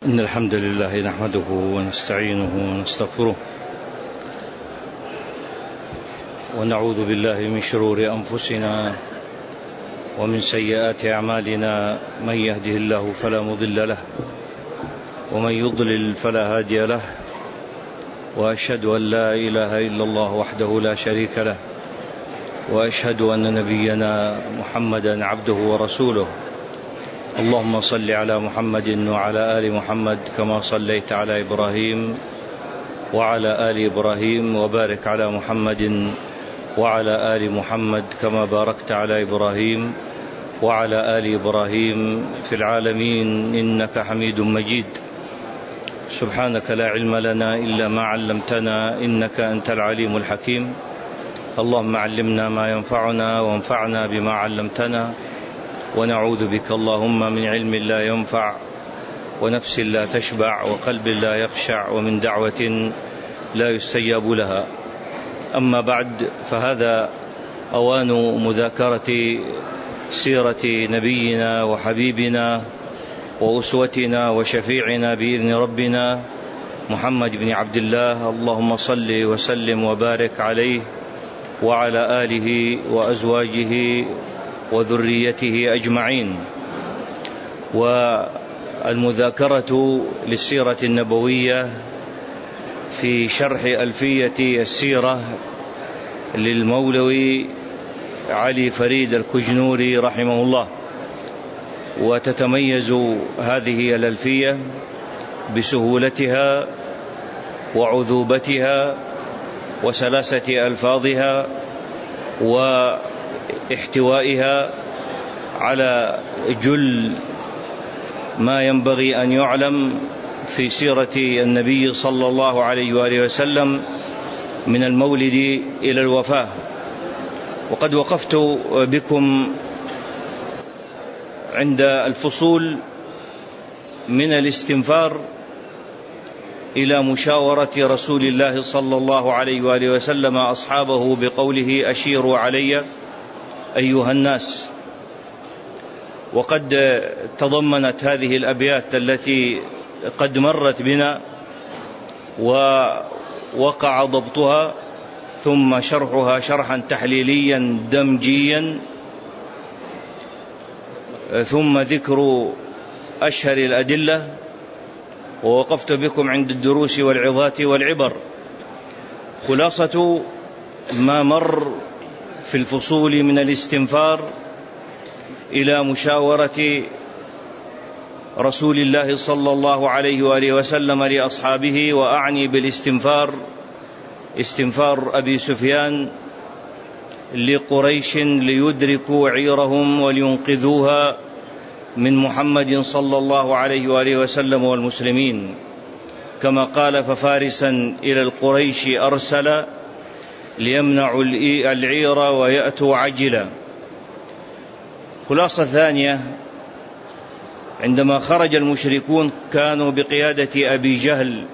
إن الحمد لله نحمده ونستعينه ونستغفره ونعوذ بالله من شرور أنفسنا ومن سيئات أعمالنا. من يهده الله فلا مضل له ومن يضلل فلا هادي له، وأشهد أن لا إله إلا الله وحده لا شريك له، وأشهد أن نبينا محمدا عبده ورسوله. اللهم صل على محمد وعلى آل محمد كما صليت على إبراهيم وعلى آل إبراهيم، وبارك على محمد وعلى آل محمد كما باركت على إبراهيم وعلى آل إبراهيم في العالمين إنك حميد مجيد. سبحانك لا علم لنا إلا ما علمتنا إنك أنت العليم الحكيم. اللهم علمنا ما ينفعنا وانفعنا بما علمتنا، ونعوذ بك اللهم من علم لا ينفع ونفس لا تشبع وقلب لا يخشع ومن دعوة لا يستجاب لها. أما بعد، فهذا أوان مذاكرة سيرة نبينا وحبيبنا وأسوتنا وشفيعنا بإذن ربنا محمد بن عبد الله. اللهم صل وسلم وبارك عليه وعلى آله وأزواجه وذريته أجمعين. والمذاكرة للسيرة النبوية في شرح ألفية السيرة للمولوي علي فريد الكجنوري رحمه الله. وتتميز هذه الألفية بسهولتها وعذوبتها وسلاسة ألفاظها واحتوائها على جل ما ينبغي أن يعلم في سيرة النبي صلى الله عليه وآله وسلم من المولد إلى الوفاة. وقد وقفت بكم عند الفصول من الاستنفار إلى مشاورة رسول الله صلى الله عليه وآله وسلم أصحابه بقوله: أشيروا علي أيها الناس. وقد تضمنت هذه الأبيات التي قد مرت بنا ووقع ضبطها ثم شرحها شرحا تحليليا دمجيا، ثم ذكر أشهر الأدلة، ووقفت بكم عند الدروس والعظات والعبر. خلاصة ما مر في الفصول من الاستنفار إلى مشاورة رسول الله صلى الله عليه وآله وسلم لأصحابه، وأعني بالاستنفار استنفار أبي سفيان لقريش ليدركوا عيرهم ولينقذوها من محمد صلى الله عليه وآله وسلم والمسلمين، كما قال: ففارسا إلى القريش أرسل ليمنعوا العير ويأتوا عجلا. خلاصة ثانية: عندما خرج المشركون كانوا بقيادة أبي جهل،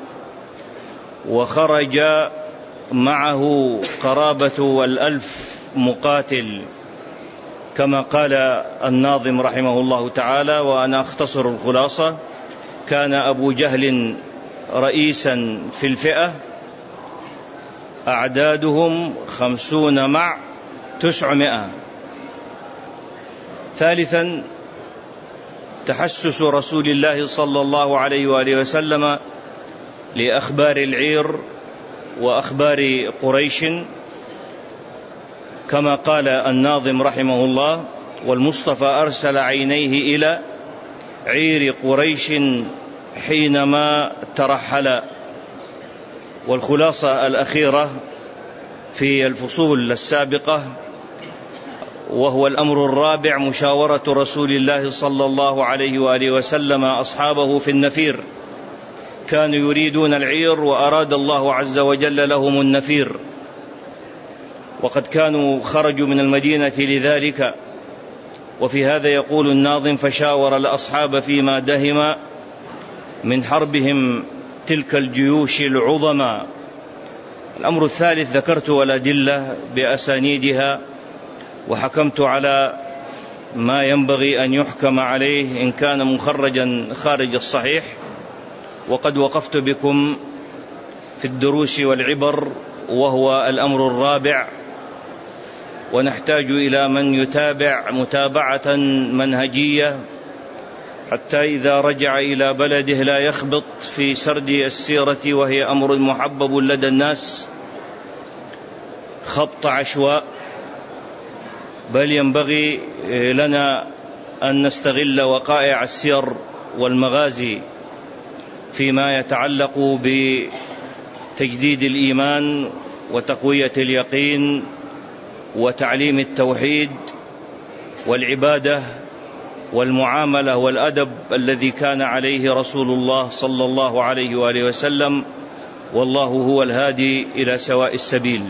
وخرج معه قرابة 1000 مقاتل، كما قال الناظم رحمه الله تعالى، وأنا أختصر الخلاصة: كان أبو جهل رئيسا في الفئة، أعدادهم 50 مع 900. ثالثا: تحسس رسول الله صلى الله عليه وآله وسلم لأخبار العير وأخبار قريش، كما قال الناظم رحمه الله: والمصطفى أرسل عينيه إلى عير قريش حينما ترحل. والخلاصة الأخيرة في الفصول السابقة، وهو الأمر الرابع: مشاورة رسول الله صلى الله عليه وآله وسلم أصحابه في النفير. كانوا يريدون العير وأراد الله عز وجل لهم النفير، وقد كانوا خرجوا من المدينة لذلك. وفي هذا يقول الناظم: فشاور الأصحاب فيما دهم من حربهم تلك الجيوش العظمى. الأمر الثالث: ذكرت الأدلة بأسانيدها، وحكمت على ما ينبغي أن يحكم عليه إن كان مخرجا خارج الصحيح، وقد وقفت بكم في الدروس والعبر، وهو الأمر الرابع، ونحتاج إلى من يتابع متابعة منهجية حتى إذا رجع إلى بلده لا يخبط في سرد السيرة، وهي أمر محبب لدى الناس، خبط عشواء، بل ينبغي لنا أن نستغل وقائع السير والمغازي فيما يتعلق بتجديد الإيمان وتقوية اليقين وتعليم التوحيد والعبادة والمعاملة والأدب الذي كان عليه رسول الله صلى الله عليه وآله وسلم، والله هو الهادي إلى سواء السبيل.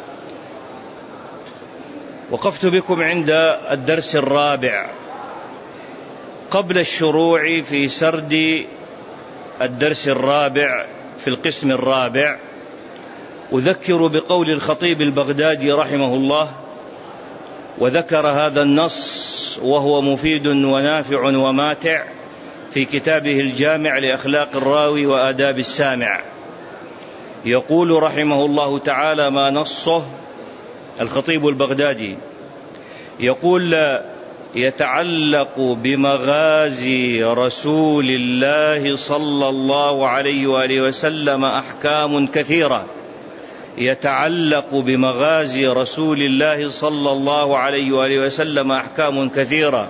وقفت بكم عند الدرس الرابع. قبل الشروع في سرد الدرس الرابع في القسم الرابع، أذكر بقول الخطيب البغدادي رحمه الله، وذكر هذا النص وهو مفيد ونافع وماتع في كتابه الجامع لأخلاق الراوي وآداب السامع. يقول رحمه الله تعالى ما نصه الخطيب البغدادي، يقول: يتعلق بمغازي رسول الله صلى الله عليه وآله وسلم أحكام كثيرة. يتعلق بمغازي رسول الله صلى الله عليه وآله وسلم أحكام كثيرة،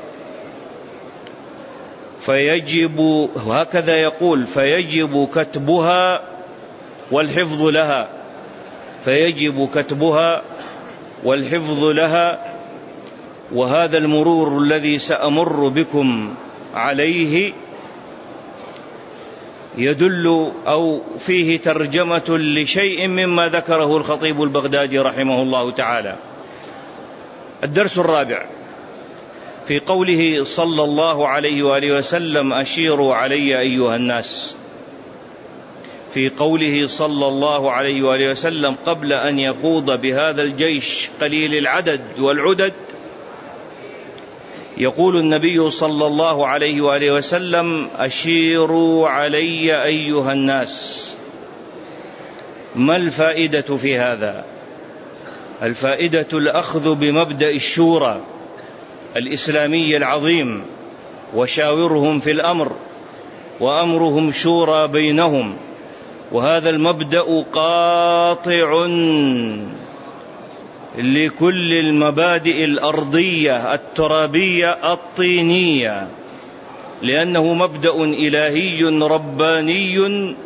فيجب، وهكذا يقول، فيجب كتبها والحفظ لها، فيجب كتبها والحفظ لها. وهذا المرور الذي سأمر بكم عليه يدل أو فيه ترجمة لشيء مما ذكره الخطيب البغدادي رحمه الله تعالى. الدرس الرابع في قوله صلى الله عليه وآله وسلم: أشيروا علي أيها الناس. في قوله صلى الله عليه وآله وسلم قبل أن يخوض بهذا الجيش قليل العدد والعدد، يقول النبي صلى الله عليه وآله وسلم: أشيروا علي أيها الناس. ما الفائدة في هذا؟ الفائدة الأخذ بمبدأ الشورى الإسلامي العظيم، وشاورهم في الأمر وأمرهم شورى بينهم. وهذا المبدأ قاطع لكل المبادئ الأرضية الترابية الطينية، لأنه مبدأ إلهي رباني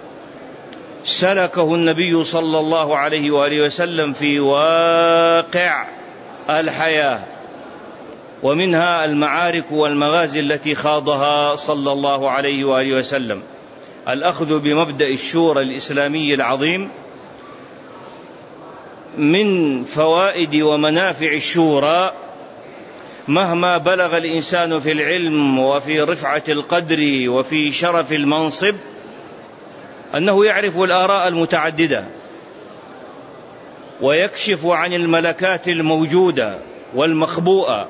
سلكه النبي صلى الله عليه وآله وسلم في واقع الحياة، ومنها المعارك والمغازي التي خاضها صلى الله عليه وآله وسلم. الأخذ بمبدأ الشورى الإسلامي العظيم. من فوائد ومنافع الشورى مهما بلغ الإنسان في العلم وفي رفعة القدر وفي شرف المنصب، أنه يعرف الآراء المتعددة، ويكشف عن الملكات الموجودة والمخبوءة،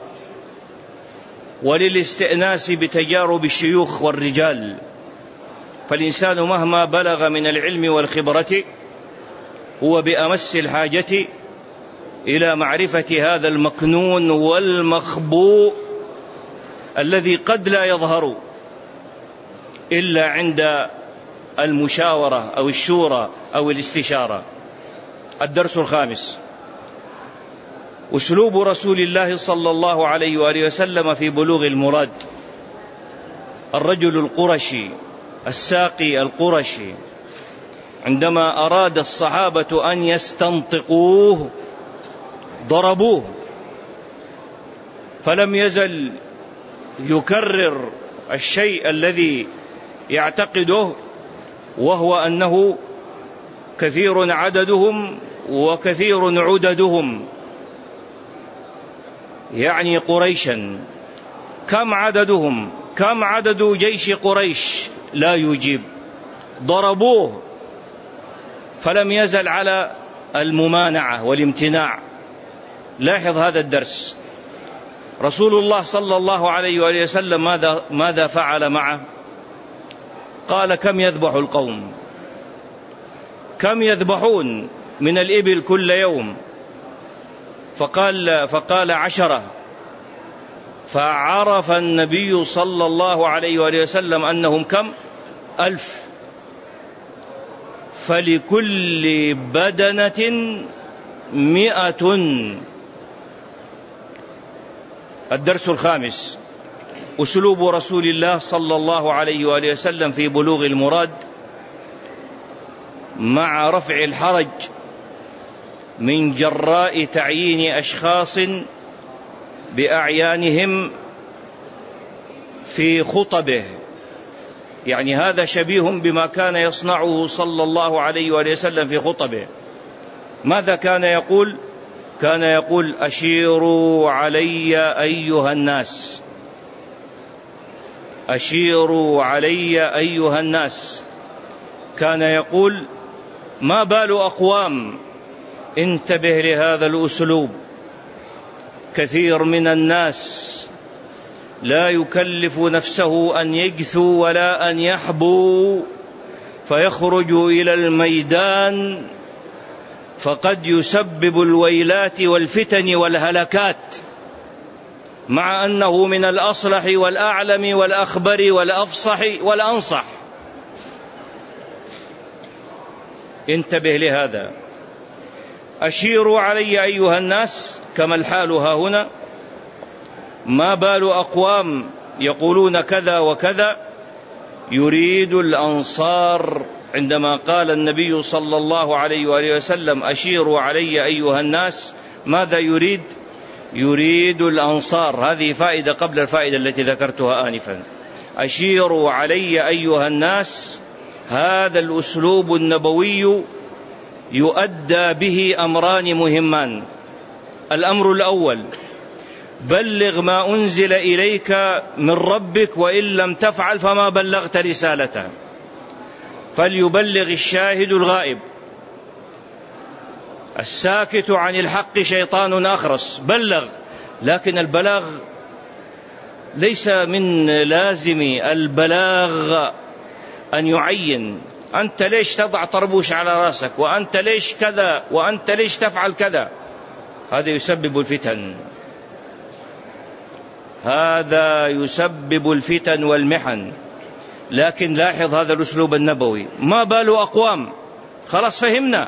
وللاستئناس بتجارب الشيوخ والرجال. فالإنسان مهما بلغ من العلم والخبرة هو بأمس الحاجة إلى معرفة هذا المكنون والمخبوء الذي قد لا يظهر إلا عند المشاورة أو الشورى أو الاستشارة. الدرس الخامس: أسلوب رسول الله صلى الله عليه وآله وسلم في بلوغ المراد. الرجل القرشي الساقي القرشي عندما أراد الصحابة أن يستنطقوه ضربوه، فلم يزل يكرر الشيء الذي يعتقده، وهو أنه كثير عددهم وكثير عددهم، يعني قريشا. كم عددهم؟ كم عدد جيش قريش؟ لا يجيب. ضربوه فلم يزل على الممانعة والامتناع. لاحظ هذا الدرس. رسول الله صلى الله عليه وآله وسلم ماذا فعل معه؟ قال: كم يذبح القوم؟ كم يذبحون من الإبل كل يوم؟ فقال 10. فعرف النبي صلى الله عليه وآله وسلم أنهم كم؟ 1000. فلكل بدنة 100. الدرس الخامس: أسلوب رسول الله صلى الله عليه وآله وسلم في بلوغ المراد مع رفع الحرج من جراء تعيين أشخاص بأعيانهم في خطبه. يعني هذا شبيه بما كان يصنعه صلى الله عليه وآله وسلم في خطبه. ماذا كان يقول؟ كان يقول: أشيروا علي أيها الناس، أشيروا علي أيها الناس. كان يقول: ما بال أقوام، انتبه لهذا الأسلوب، كثير من الناس لا يكلف نفسه أن يجثو ولا أن يحبو، فيخرج إلى الميدان فقد يسبب الويلات والفتن والهلكات، مع أنه من الأصلح والأعلم والأخبر والأفصح والأنصح. انتبه لهذا. أشيروا علي أيها الناس، كما الحال ها هنا. ما بال أقوام يقولون كذا وكذا. يريد الأنصار عندما قال النبي صلى الله عليه وآله وسلم: أشيروا علي أيها الناس، ماذا يريد؟ يريد الأنصار. هذه فائدة قبل الفائدة التي ذكرتها آنفا. أشيروا علي أيها الناس، هذا الأسلوب النبوي يؤدى به أمران مهمان. الأمر الأول: بلغ ما أنزل إليك من ربك، وإن لم تفعل فما بلغت رسالته. فليبلغ الشاهد الغائب. الساكت عن الحق شيطان أخرس. بلغ، لكن البلاغ ليس من لازم البلاغ أن يعين: أنت ليش تضع طربوش على رأسك، وأنت ليش كذا، وأنت ليش تفعل كذا. هذا يسبب الفتن، هذا يسبب الفتن والمحن. لكن لاحظ هذا الأسلوب النبوي. ما بال أقوام، خلاص فهمنا.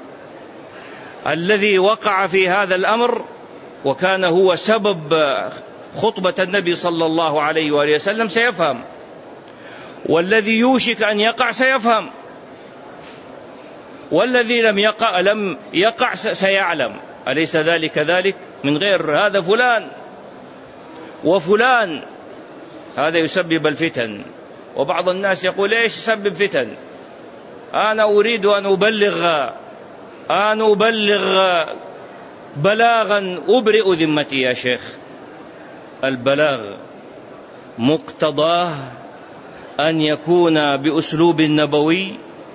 الذي وقع في هذا الأمر وكان هو سبب خطبة النبي صلى الله عليه وآله وسلم سيفهم، والذي يوشك أن يقع سيفهم، والذي لم يقع سيعلم. أليس ذلك كذلك؟ من غير هذا فلان وفلان، هذا يسبب الفتن. وبعض الناس يقول: ليش يسبب فتن؟ أنا أريد أن أبلغ بلاغا أبرئ ذمتي. يا شيخ، البلاغ مقتضاه أن يكون بأسلوب نبوي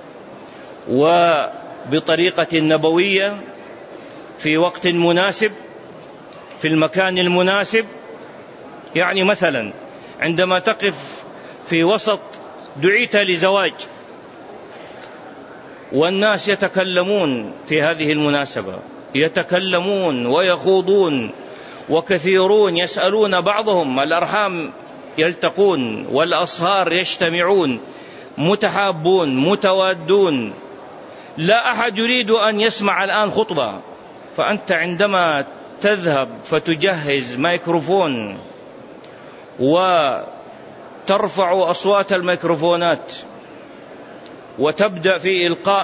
وبطريقة نبوية، في وقت مناسب، في المكان المناسب. يعني مثلا عندما تقف في وسط، دعيت لزواج والناس يتكلمون في هذه المناسبة، يتكلمون ويخوضون، وكثيرون يسألون بعضهم، الأرحام يلتقون والأصهار يجتمعون، متحابون متوادون، لا أحد يريد أن يسمع الآن خطبة. فأنت عندما تذهب فتجهز ميكروفون وترفع أصوات الميكروفونات وتبدأ في إلقاء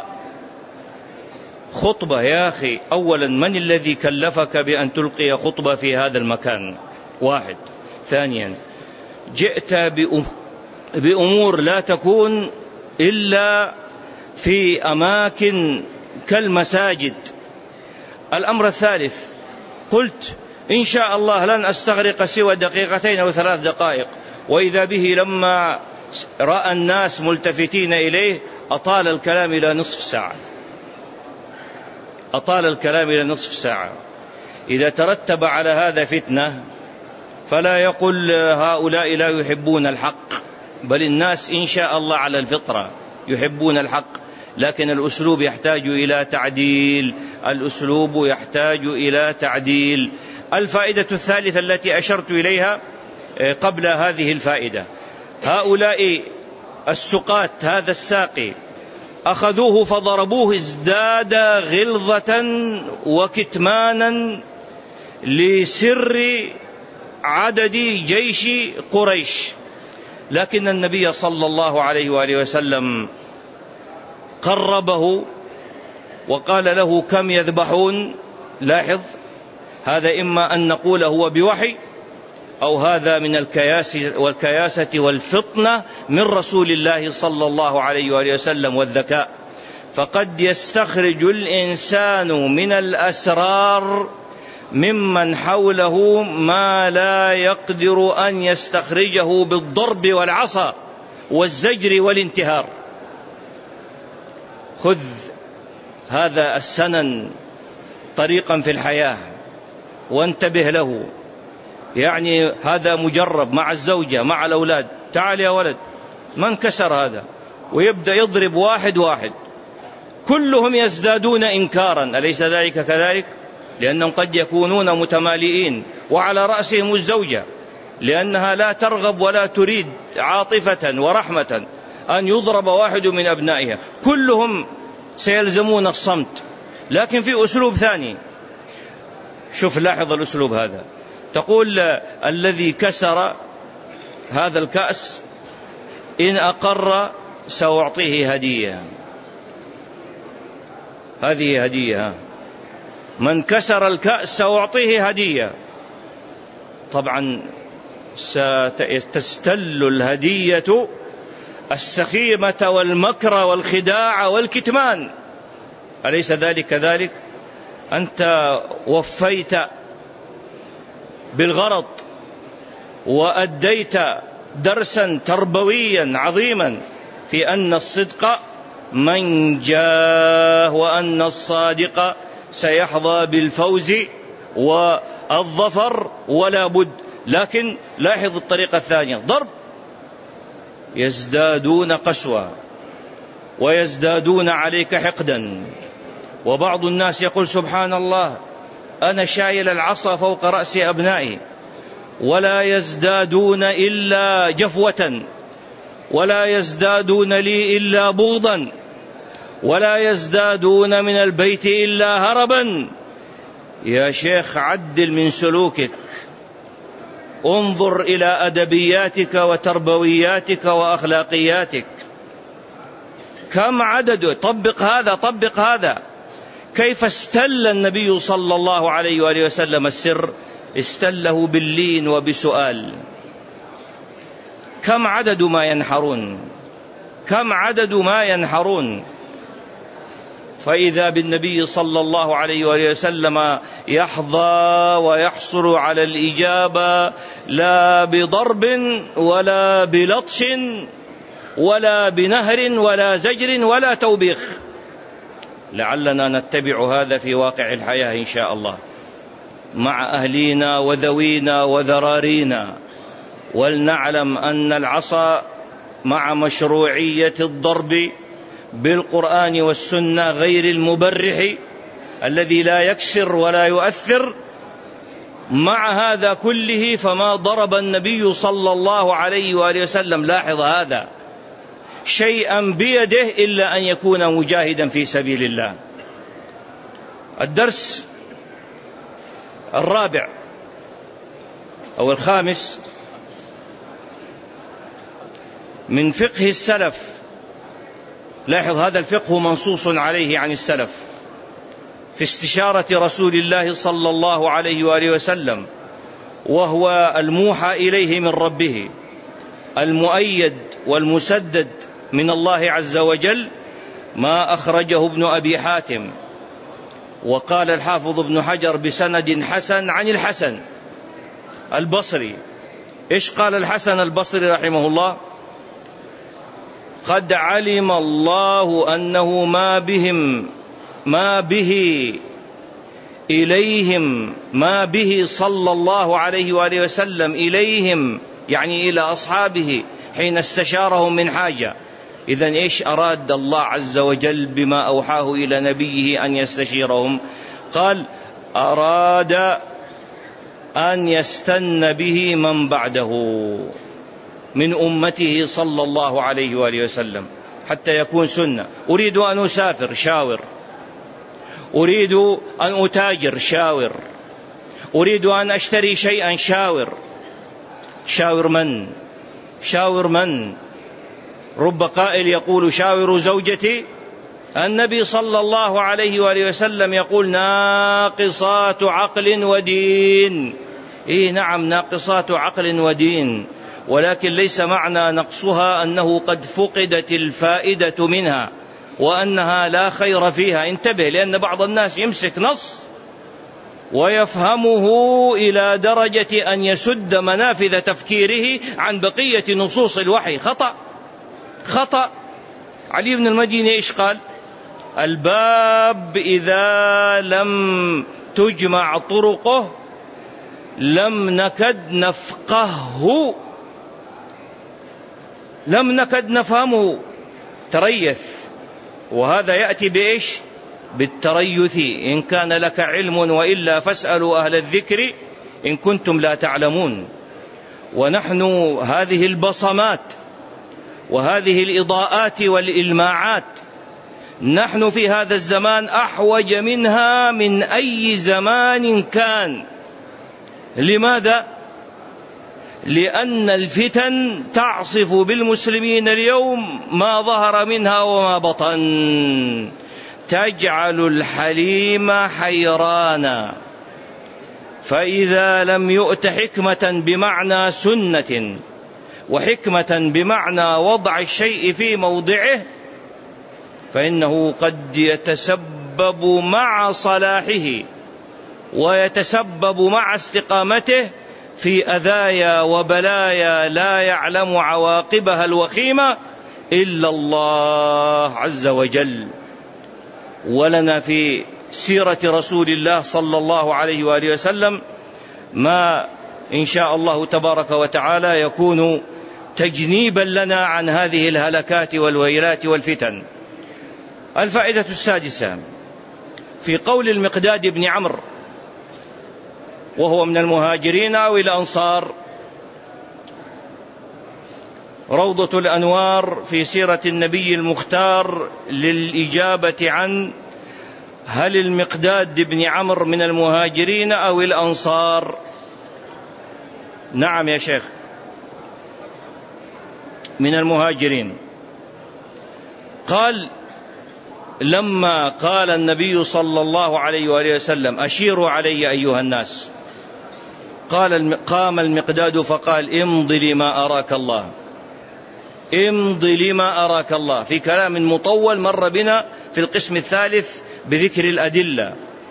خطبة، يا أخي، أولا من الذي كلفك بأن تلقي خطبة في هذا المكان؟ واحد. ثانيا، جئت بأمور لا تكون إلا في أماكن كالمساجد. الأمر الثالث، قلت إن شاء الله لن أستغرق سوى 2 أو 3 دقائق، وإذا به لما رأى الناس ملتفتين إليه أطال الكلام إلى نصف ساعة، أطال الكلام إلى نصف ساعة. إذا ترتب على هذا فتنة فلا يقل هؤلاء لا يحبون الحق، بل الناس إن شاء الله على الفطرة يحبون الحق، لكن الأسلوب يحتاج إلى تعديل. الأسلوب يحتاج إلى تعديل. الفائدة الثالثة التي أشرت إليها قبل هذه الفائدة، هؤلاء السقاة، هذا الساقي أخذوه فضربوه، ازداد غلظة وكتمانا لسر عدد جيش قريش، لكن النبي صلى الله عليه وآله وسلم قربه وقال له: كم يذبحون؟ لاحظ، هذا إما أن نقول هو بوحي، أو هذا من الكياسة والفطنة من رسول الله صلى الله عليه وآله وسلم والذكاء. فقد يستخرج الإنسان من الأسرار ممن حوله ما لا يقدر أن يستخرجه بالضرب والعصا والزجر والانتهار. خذ هذا السنن طريقا في الحياة وانتبه له، يعني هذا مجرب مع الزوجة مع الأولاد، تعال يا ولد، من كسر هذا؟ ويبدأ يضرب واحد واحد، كلهم يزدادون إنكارا، أليس ذلك كذلك؟ لأنهم قد يكونون متمالئين، وعلى رأسهم الزوجة، لأنها لا ترغب ولا تريد عاطفة ورحمة أن يضرب واحد من أبنائها، كلهم سيلزمون الصمت، لكن في أسلوب ثاني. شوف، لاحظ الأسلوب هذا، تقول: الذي كسر هذا الكأس إن أقر سأعطيه هدية. هذه هدية، من كسر الكأس سأعطيه هدية. طبعا ستستل الهدية السخيمة والمكر والخداع والكتمان، أليس ذلك كذلك؟ أنت وفيت بالغرض وأديت درسا تربويا عظيما في أن الصدق منجاه، وأن الصادق سيحظى بالفوز والظفر ولا بد. لكن لاحظ الطريقة الثانية، ضرب، يزدادون قسوة ويزدادون عليك حقدا. وبعض الناس يقول: سبحان الله، أنا شايل العصا فوق رأس أبنائي، ولا يزدادون إلا جفوة، ولا يزدادون لي إلا بغضا، ولا يزدادون من البيت إلا هربا. يا شيخ، عدل من سلوكك، انظر إلى أدبياتك وتربوياتك وأخلاقياتك. كم عدد؟ طبق هذا، طبق هذا. كيف استل النبي صلى الله عليه وآله وسلم السر؟ استله باللين وبسؤال. كم عدد ما ينحرون، كم عدد ما ينحرون. فإذا بالنبي صلى الله عليه وآله وسلم يحظى ويحصل على الإجابة، لا بضرب ولا بلطش ولا بنهر ولا زجر ولا توبيخ. لعلنا نتبع هذا في واقع الحياة إن شاء الله مع أهلينا وذوينا وذرارينا، ولنعلم أن العصا مع مشروعية الضرب بالقرآن والسنة غير المبرح الذي لا يكسر ولا يؤثر، مع هذا كله فما ضرب النبي صلى الله عليه وآله وسلم، لاحظ هذا، شيئا بيده إلا أن يكون مجاهدا في سبيل الله. الدرس الرابع أو الخامس من فقه السلف. لاحظ، هذا الفقه منصوص عليه عن السلف في استشارة رسول الله صلى الله عليه وآله وسلم، وهو الموحى إليه من ربه، المؤيد والمسدد من الله عز وجل، ما أخرجه ابن أبي حاتم. وقال الحافظ ابن حجر بسند حسن عن الحسن البصري. إيش قال الحسن البصري رحمه الله؟ قد علم الله أنه ما به صلى الله عليه وآله وسلم إليهم يعني إلى أصحابه حين استشارهم من حاجة. إذن إيش أراد الله عز وجل بما أوحاه إلى نبيه أن يستشيرهم؟ قال أراد أن يستن به من بعده من أمته صلى الله عليه وآله وسلم حتى يكون سنة. أريد أن أسافر، شاور. أريد أن أتاجر، شاور. أريد أن أشتري شيئا، شاور. شاور من؟ شاور من؟ رب قائل يقول شاور زوجتي. النبي صلى الله عليه وآله وسلم يقول ناقصات عقل ودين. نعم، ناقصات عقل ودين، ولكن ليس معنى نقصها أنه قد فقدت الفائدة منها وأنها لا خير فيها. انتبه، لأن بعض الناس يمسك نص ويفهمه إلى درجة أن يسد منافذ تفكيره عن بقية نصوص الوحي. خطأ. علي بن المديني إيش قال؟ الباب إذا لم تجمع طرقه لم نكد نفقهه، لم نكد نفهمه. تريث، وهذا يأتي بإيش؟ بالتريث. إن كان لك علم وإلا فاسألوا أهل الذكر إن كنتم لا تعلمون. ونحن هذه البصمات وهذه الإضاءات والإلماعات نحن في هذا الزمان أحوج منها من أي زمان كان. لماذا؟ لأن الفتن تعصف بالمسلمين اليوم ما ظهر منها وما بطن، تجعل الحليم حيرانا. فإذا لم يؤت حكمة بمعنى سنة وحكمة بمعنى وضع الشيء في موضعه فإنه قد يتسبب مع صلاحه ويتسبب مع استقامته في أذايا وبلايا لا يعلم عواقبها الوخيمة إلا الله عز وجل. ولنا في سيرة رسول الله صلى الله عليه وآله وسلم ما إن شاء الله تبارك وتعالى يكون تجنيبا لنا عن هذه الهلكات والويلات والفتن. الفائدة السادسة في قول المقداد بن عمرو وهو من المهاجرين أو الأنصار: روضة الأنوار في سيرة النبي المختار للإجابة عن هل المقداد بن عمرو من المهاجرين أو الأنصار؟ نعم يا شيخ، من المهاجرين. قال: لما قال النبي صلى الله عليه وآله وسلم: أشيروا علي أيها الناس، قام المقداد فقال: امض لما أراك الله، امض لما أراك الله، في كلام مطول مر بنا في القسم الثالث بذكر الأدلة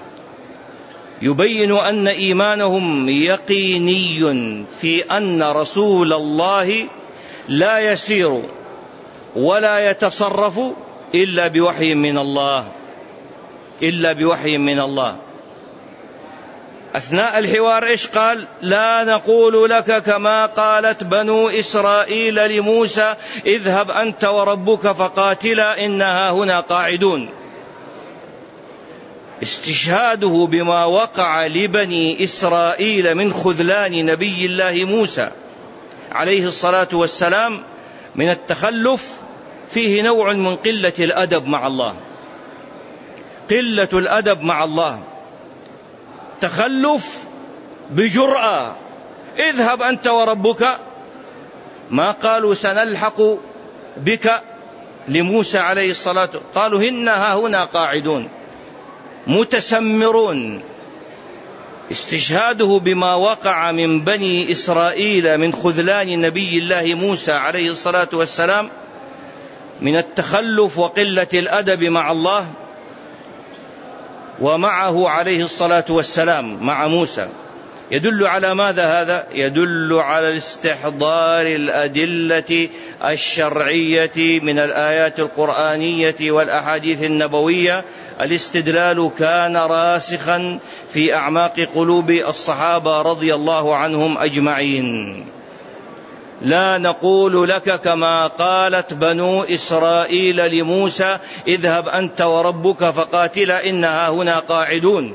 يبين أن إيمانهم يقيني في أن رسول الله لا يسير ولا يتصرف إلا بوحي من الله، إلا بوحي من الله. أثناء الحوار إيش قال؟ لا نقول لك كما قالت بنو إسرائيل لموسى: اذهب أنت وربك فقاتلا إنها هنا قاعدون. استشهاده بما وقع لبني إسرائيل من خذلان نبي الله موسى عليه الصلاة والسلام من التخلف فيه نوع من قلة الأدب مع الله، قلة الأدب مع الله، تخلف بجرأة. اذهب أنت وربك، ما قالوا سنلحق بك لموسى عليه الصلاة، قالوا إنها هنا قاعدون متسمرون. استشهاده بما وقع من بني إسرائيل من خذلان نبي الله موسى عليه الصلاة والسلام من التخلف وقلة الأدب مع الله ومعه عليه الصلاة والسلام مع موسى يدل على ماذا هذا؟ يدل على استحضار الأدلة الشرعية من الآيات القرآنية والأحاديث النبوية. الاستدلال كان راسخا في أعماق قلوب الصحابة رضي الله عنهم أجمعين. لا نقول لك كما قالت بنو إسرائيل لموسى اذهب أنت وربك فقاتلا إنها هنا قاعدون،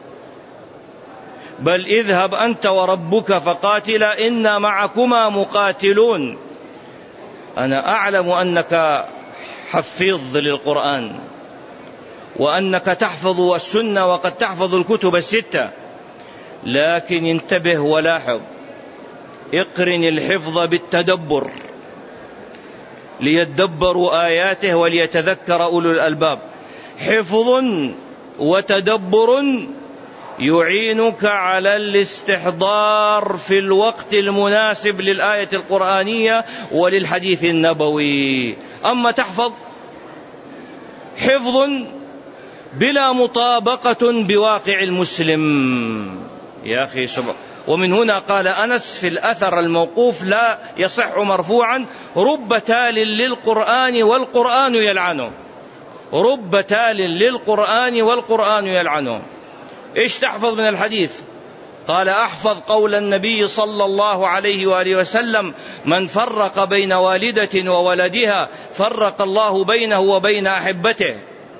بل اذهب أنت وربك فقاتلا إنا معكما مقاتلون. أنا أعلم أنك حفيظ للقرآن وأنك تحفظ السنة وقد تحفظ الكتب الستة، لكن انتبه ولاحظ، اقرن الحفظ بالتدبر ليدبروا آياته وليتذكر أولو الألباب. حفظ وتدبر يعينك على الاستحضار في الوقت المناسب للآية القرآنية وللحديث النبوي. أما تحفظ حفظ بلا مطابقة بواقع المسلم يا أخي سبحان. ومن هنا قال أنس في الأثر الموقوف لا يصح مرفوعا: رب تال للقرآن والقرآن يلعنه. رب تال للقرآن والقرآن يلعنه. إيش تحفظ من الحديث؟ قال أحفظ قول النبي صلى الله عليه وآله وسلم: من فرق بين والدة وولدها فرق الله بينه وبين أحبته.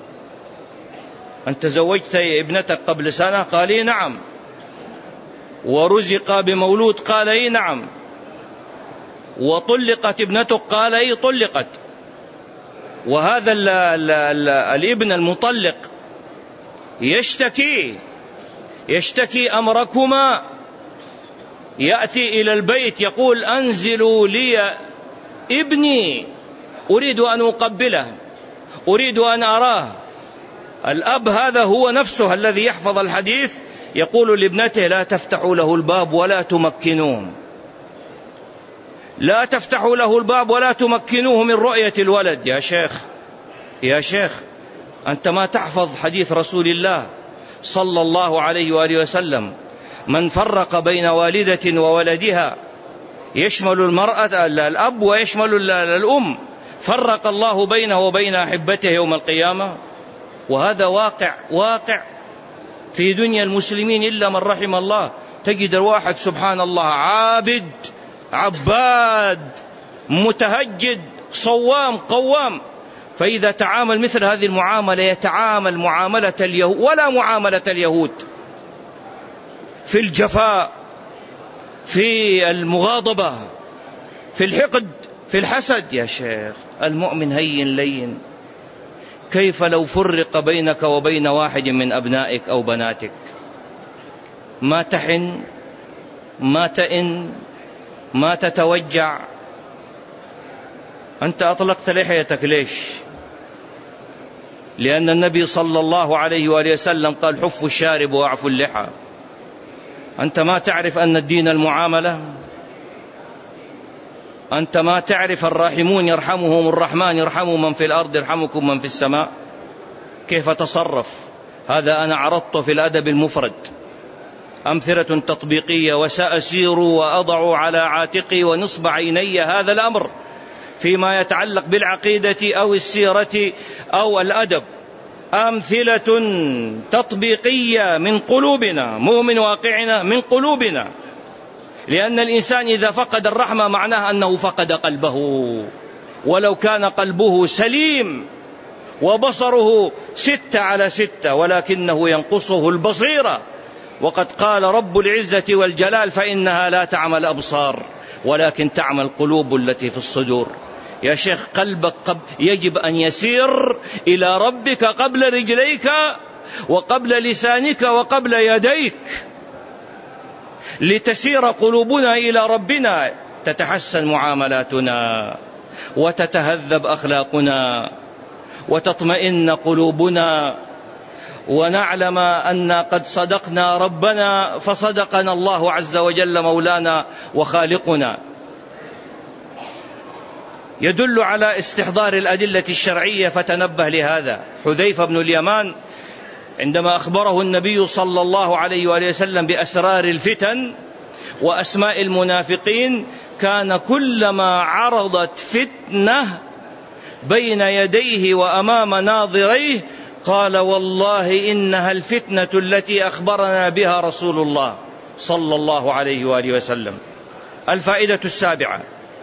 أنت زوجت ابنتك قبل سنة؟ قال لي نعم. ورزق بمولود؟ قال لي نعم. وطلقت ابنتك؟ قال لي طلقت. وهذا الابن المطلق يشتكي أمركما، يأتي إلى البيت يقول: أنزلوا لي ابني، أريد أن أقبله، أريد أن أراه. الأب هذا هو نفسه الذي يحفظ الحديث يقول لابنته: لا تفتحوا له الباب ولا تمكنوه، لا تفتحوا له الباب ولا تمكنوه من رؤية الولد. يا شيخ أنت ما تحفظ حديث رسول الله صلى الله عليه وآله وسلم: من فرق بين والدة وولدها، يشمل المرأة الأب ويشمل الأم، فرق الله بينه وبين أحبته يوم القيامة. وهذا واقع في دنيا المسلمين إلا من رحم الله. تجد الواحد سبحان الله عابد عباد متهجد صوام قوام، فإذا تعامل مثل هذه المعاملة يتعامل معاملة اليهود ولا معاملة اليهود، في الجفاء، في المغاضبة، في الحقد، في الحسد. يا شيخ المؤمن هين لين. كيف لو فرق بينك وبين واحد من أبنائك أو بناتك؟ ما تحن، ما تئن، ما تتوجع. أنت أطلقت لحيتك ليش؟ لأن النبي صلى الله عليه وآله وسلم قال: حفوا الشارب واعفوا اللحى. أنت ما تعرف أن الدين المعاملة؟ أنت ما تعرف الراحمون يرحمهم الرحمن يرحموا من في الأرض يرحمكم من في السماء؟ كيف تصرف؟ هذا أنا عرضته في الأدب المفرد، أمثلة تطبيقية، وسأسير وأضع على عاتقي ونصب عيني هذا الأمر فيما يتعلق بالعقيدة أو السيرة أو الأدب. أمثلة تطبيقية من قلوبنا، مو من واقعنا، من قلوبنا. لأن الإنسان إذا فقد الرحمة معناه أنه فقد قلبه، ولو كان قلبه سليم وبصره 6/6 ولكنه ينقصه البصيرة. وقد قال رب العزة والجلال: فإنها لا تعمى الأبصار ولكن تعمى القلوب التي في الصدور. يا شيخ قلبك يجب أن يسير إلى ربك قبل رجليك وقبل لسانك وقبل يديك. لتسير قلوبنا إلى ربنا تتحسن معاملاتنا وتتهذب أخلاقنا وتطمئن قلوبنا، ونعلم أن قد صدقنا ربنا فصدقنا الله عز وجل مولانا وخالقنا. يدل على استحضار الأدلة الشرعية، فتنبه لهذا. حذيفة بن اليمان عندما أخبره النبي صلى الله عليه وآله وسلم بأسرار الفتن وأسماء المنافقين، كان كلما عرضت فتنة بين يديه وأمام ناظريه قال: والله إنها الفتنة التي أخبرنا بها رسول الله صلى الله عليه وآله وسلم. الفائدة السابعة: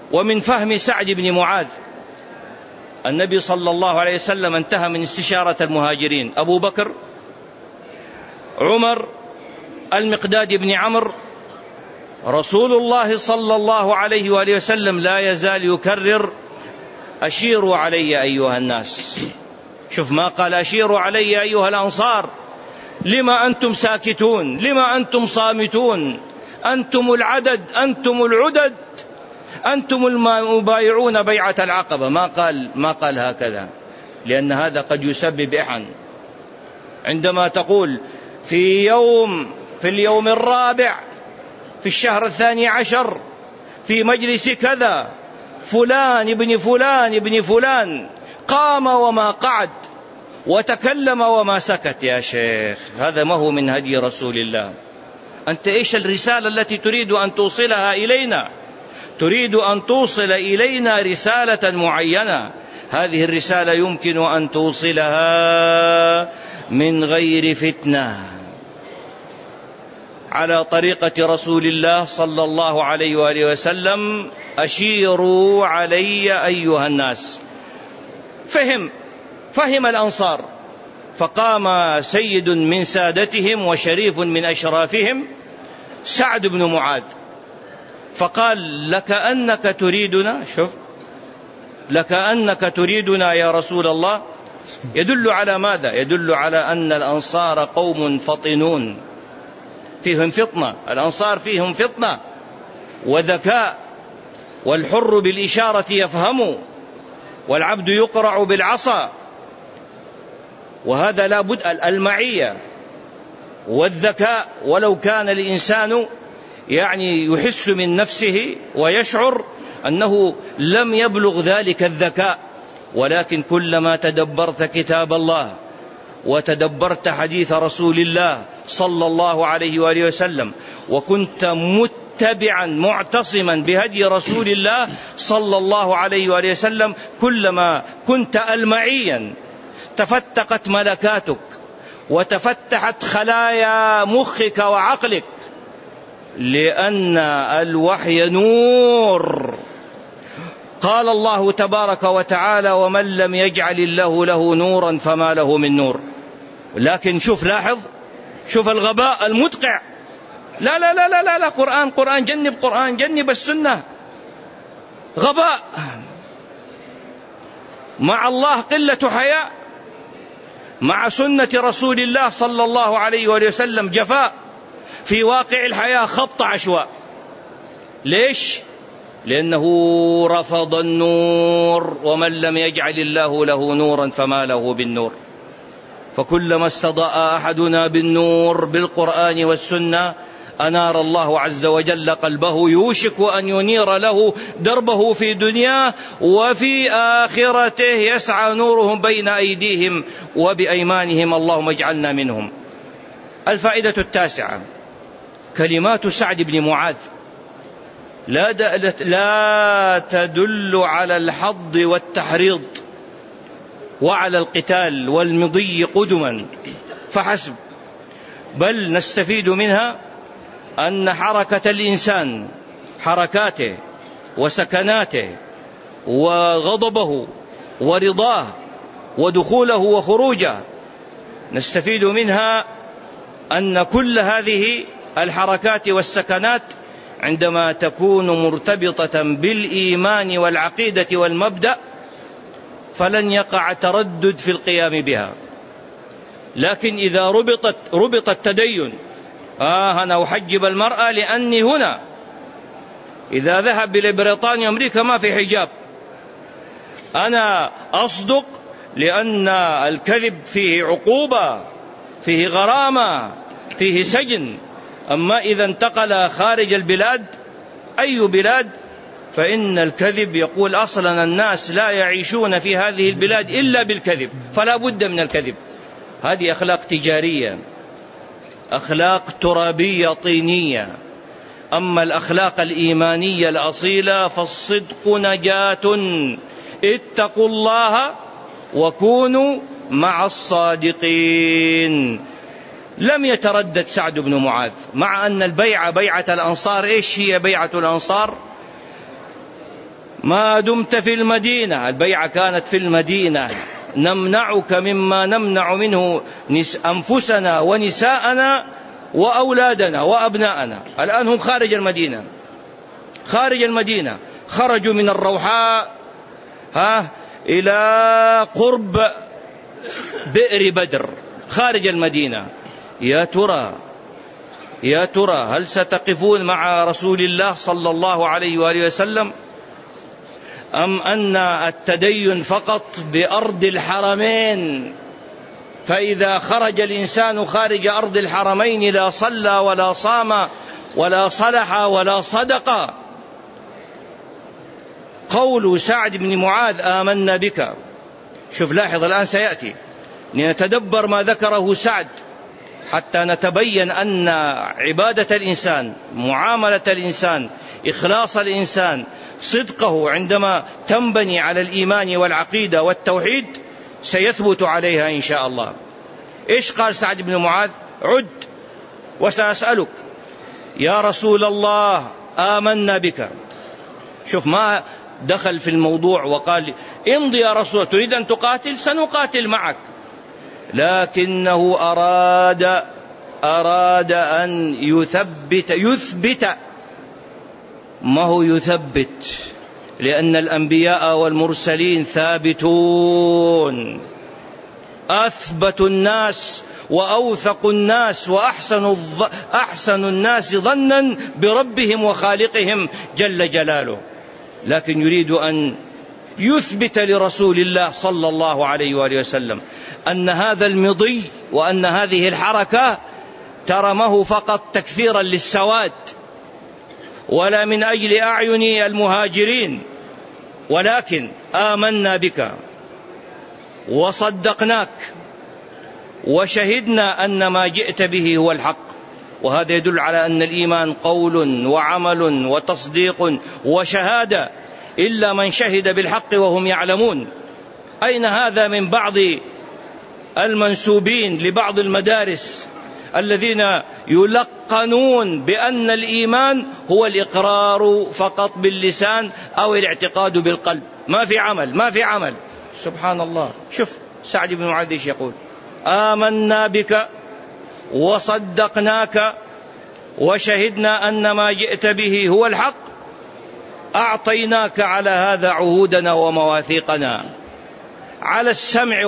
ومن فهم سعد بن معاذ النبي صلى الله عليه وسلم انتهى من استشارة المهاجرين أبو بكر، عمر، المقداد بن عمرو. رسول الله صلى الله عليه وآله وسلم لا يزال يكرر أشيروا علي أيها الناس. شوف ما قال أشيروا علي أيها الأنصار، لما أنتم ساكتون، لما أنتم صامتون، أنتم العدد، أنتم العدد، أنتم المبايعون بيعة العقبة. ما قال هكذا، لأن هذا قد يسبب إحن. عندما تقول في اليوم الرابع في الشهر 12 في مجلس كذا فلان ابن فلان ابن فلان قام وما قعد وتكلم وما سكت، يا شيخ هذا ما هو من هدي رسول الله. أنت إيش الرسالة التي تريد أن توصلها إلينا؟ تريد أن توصل إلينا رسالة معينة، هذه الرسالة يمكن أن توصلها من غير فتنة، على طريقة رسول الله صلى الله عليه وآله وسلم. أشيروا علي أيها الناس. فهم الأنصار، فقام سيد من سادتهم وشريف من أشرافهم سعد بن معاذ فقال لكأنك تريدنا. شوف، لكأنك تريدنا يا رسول الله. يدل على ماذا؟ يدل على أن الأنصار قوم فطنون، فيهم فطنة. الأنصار فيهم فطنة وذكاء، والحر بالإشارة يفهم، والعبد يقرع بالعصا. وهذا لا بد، المعية والذكاء. ولو كان الإنسان يحس من نفسه ويشعر أنه لم يبلغ ذلك الذكاء، ولكن كلما تدبرت كتاب الله وتدبرت حديث رسول الله صلى الله عليه وآله وسلم، وكنت متبعا معتصما بهدي رسول الله صلى الله عليه وآله وسلم، كلما كنت المعيا تفتقت ملكاتك وتفتحت خلايا مخك وعقلك، لأن الوحي نور. قال الله تبارك وتعالى ومن لم يجعل الله له نورا فما له من نور. لكن شوف، لاحظ، شوف الغباء المدقع. لا لا لا لا لا, لا. قرآن جنب السنة. غباء مع الله، قلة حياء مع سنة رسول الله صلى الله عليه وآله وسلم، جفاء في واقع الحياة، خبط عشواء. ليش؟ لأنه رفض النور، ومن لم يجعل الله له نورا فما له بالنور. فكلما استضاء أحدنا بالنور بالقرآن والسنة أنار الله عز وجل قلبه، يوشك أن ينير له دربه في دنياه وفي آخرته، يسعى نورهم بين أيديهم وبأيمانهم، اللهم اجعلنا منهم. الفائدة التاسعة، كلمات سعد بن معاذ لا تدل على الحض والتحريض وعلى القتال والمضي قدما فحسب، بل نستفيد منها أن حركة الإنسان، حركاته وسكناته وغضبه ورضاه ودخوله وخروجه، نستفيد منها أن كل هذه الحركات والسكنات عندما تكون مرتبطة بالإيمان والعقيدة والمبدأ فلن يقع تردد في القيام بها. لكن إذا ربط التدين، أنا أحجب المرأة لأني هنا، إذا ذهب لبريطانيا وأمريكا ما في حجاب، أنا أصدق لأن الكذب فيه عقوبة، فيه غرامة، فيه سجن. أما إذا انتقل خارج البلاد، أي بلاد، فإن الكذب يقول أصلا الناس لا يعيشون في هذه البلاد إلا بالكذب، فلا بد من الكذب. هذه أخلاق تجارية، أخلاق ترابية طينية. أما الأخلاق الإيمانية الأصيلة فالصدق نجاة، اتقوا الله وكونوا مع الصادقين. لم يتردد سعد بن معاذ، مع أن البيعة بيعة الأنصار. إيش هي بيعة الأنصار؟ ما دمت في المدينة، البيعة كانت في المدينة، نمنعك مما نمنع منه أنفسنا ونساءنا وأولادنا وأبناءنا. الآن هم خارج المدينة، خارج المدينة، خرجوا من الروحاء إلى قرب بئر بدر، خارج المدينة. يا ترى هل ستقفون مع رسول الله صلى الله عليه وآله وسلم، أم أن التدين فقط بأرض الحرمين؟ فإذا خرج الإنسان خارج أرض الحرمين لا صلى ولا صام ولا صلح ولا صدق. قول سعد بن معاذ آمنا بك، شوف لاحظ الآن سيأتي لنتدبر ما ذكره سعد حتى نتبين أن عبادة الإنسان، معاملة الإنسان، إخلاص الإنسان، صدقه عندما تنبني على الإيمان والعقيدة والتوحيد سيثبت عليها إن شاء الله. إيش قال سعد بن معاذ؟ عد وسأسألك يا رسول الله آمنا بك. شوف ما دخل في الموضوع وقال امضي يا رسول، تريد أن تقاتل سنقاتل معك، لكنه أراد أن يثبت ما هو يثبت، لأن الأنبياء والمرسلين ثابتون، أثبت الناس وأوثق الناس وأحسن الناس ظنا بربهم وخالقهم جل جلاله، لكن يريد أن يثبت لرسول الله صلى الله عليه وآله وسلم أن هذا المضي وأن هذه الحركة ترمه فقط تكثيرا للسواد ولا من أجل أعين المهاجرين، ولكن آمنا بك وصدقناك وشهدنا أن ما جئت به هو الحق. وهذا يدل على أن الإيمان قول وعمل وتصديق وشهادة، إلا من شهد بالحق وهم يعلمون. أين هذا من بعض المنسوبين لبعض المدارس الذين يلقنون بأن الإيمان هو الإقرار فقط باللسان أو الاعتقاد بالقلب، ما في عمل. سبحان الله. شوف سعد بن معاذ ايش يقول: آمنا بك وصدقناك وشهدنا أن ما جئت به هو الحق، أعطيناك على هذا عهودنا ومواثيقنا، على السمع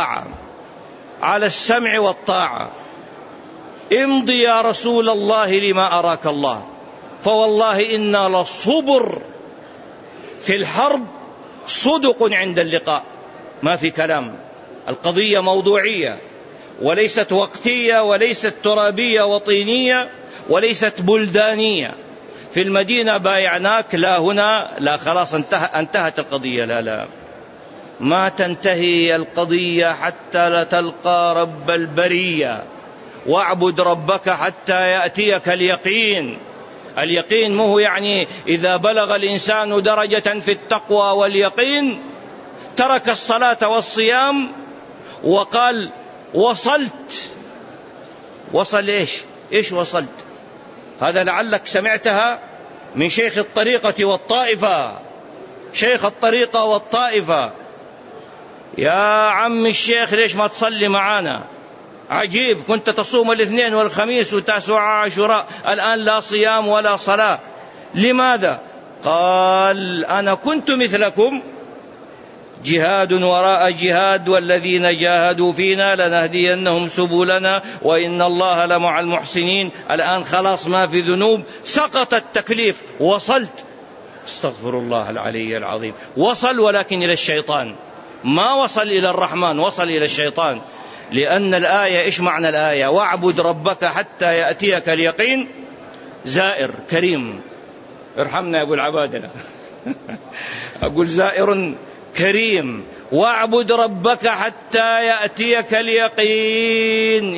والطاعة، امضي يا رسول الله لما أراك الله، فوالله إنا لصبر في الحرب صدق عند اللقاء. ما في كلام، القضية موضوعية وليست وقتية وليست ترابية وطينية وليست بلدانية. في المدينة بايعناك، لا هنا، لا خلاص انتهت القضية، لا ما تنتهي القضية حتى لا تلقى رب البرية، واعبد ربك حتى يأتيك اليقين. اليقين مو يعني إذا بلغ الإنسان درجة في التقوى واليقين ترك الصلاة والصيام وقال وصلت. وصل إيش وصلت؟ هذا لعلك سمعتها من شيخ الطريقة والطائفة. شيخ الطريقة والطائفة: يا عم الشيخ ليش ما تصلي معانا؟ عجيب، كنت تصوم الاثنين والخميس وتاسوعاء وعاشوراء، الآن لا صيام ولا صلاة، لماذا؟ قال أنا كنت مثلكم، جهاد وراء جهاد، والذين جاهدوا فينا لنهدينهم سبلنا وإن الله لمع المحسنين. الآن خلاص ما في ذنوب، سقط التكليف، وصلت. استغفر الله العلي العظيم. وصل ولكن إلى الشيطان، ما وصل إلى الرحمن، وصل إلى الشيطان. لأن الآية إيش معنى الآية؟ واعبد ربك حتى يأتيك اليقين. زائر كريم، ارحمنا يا أبو العبادلة أقول زائر كريم، واعبد ربك حتى يأتيك اليقين،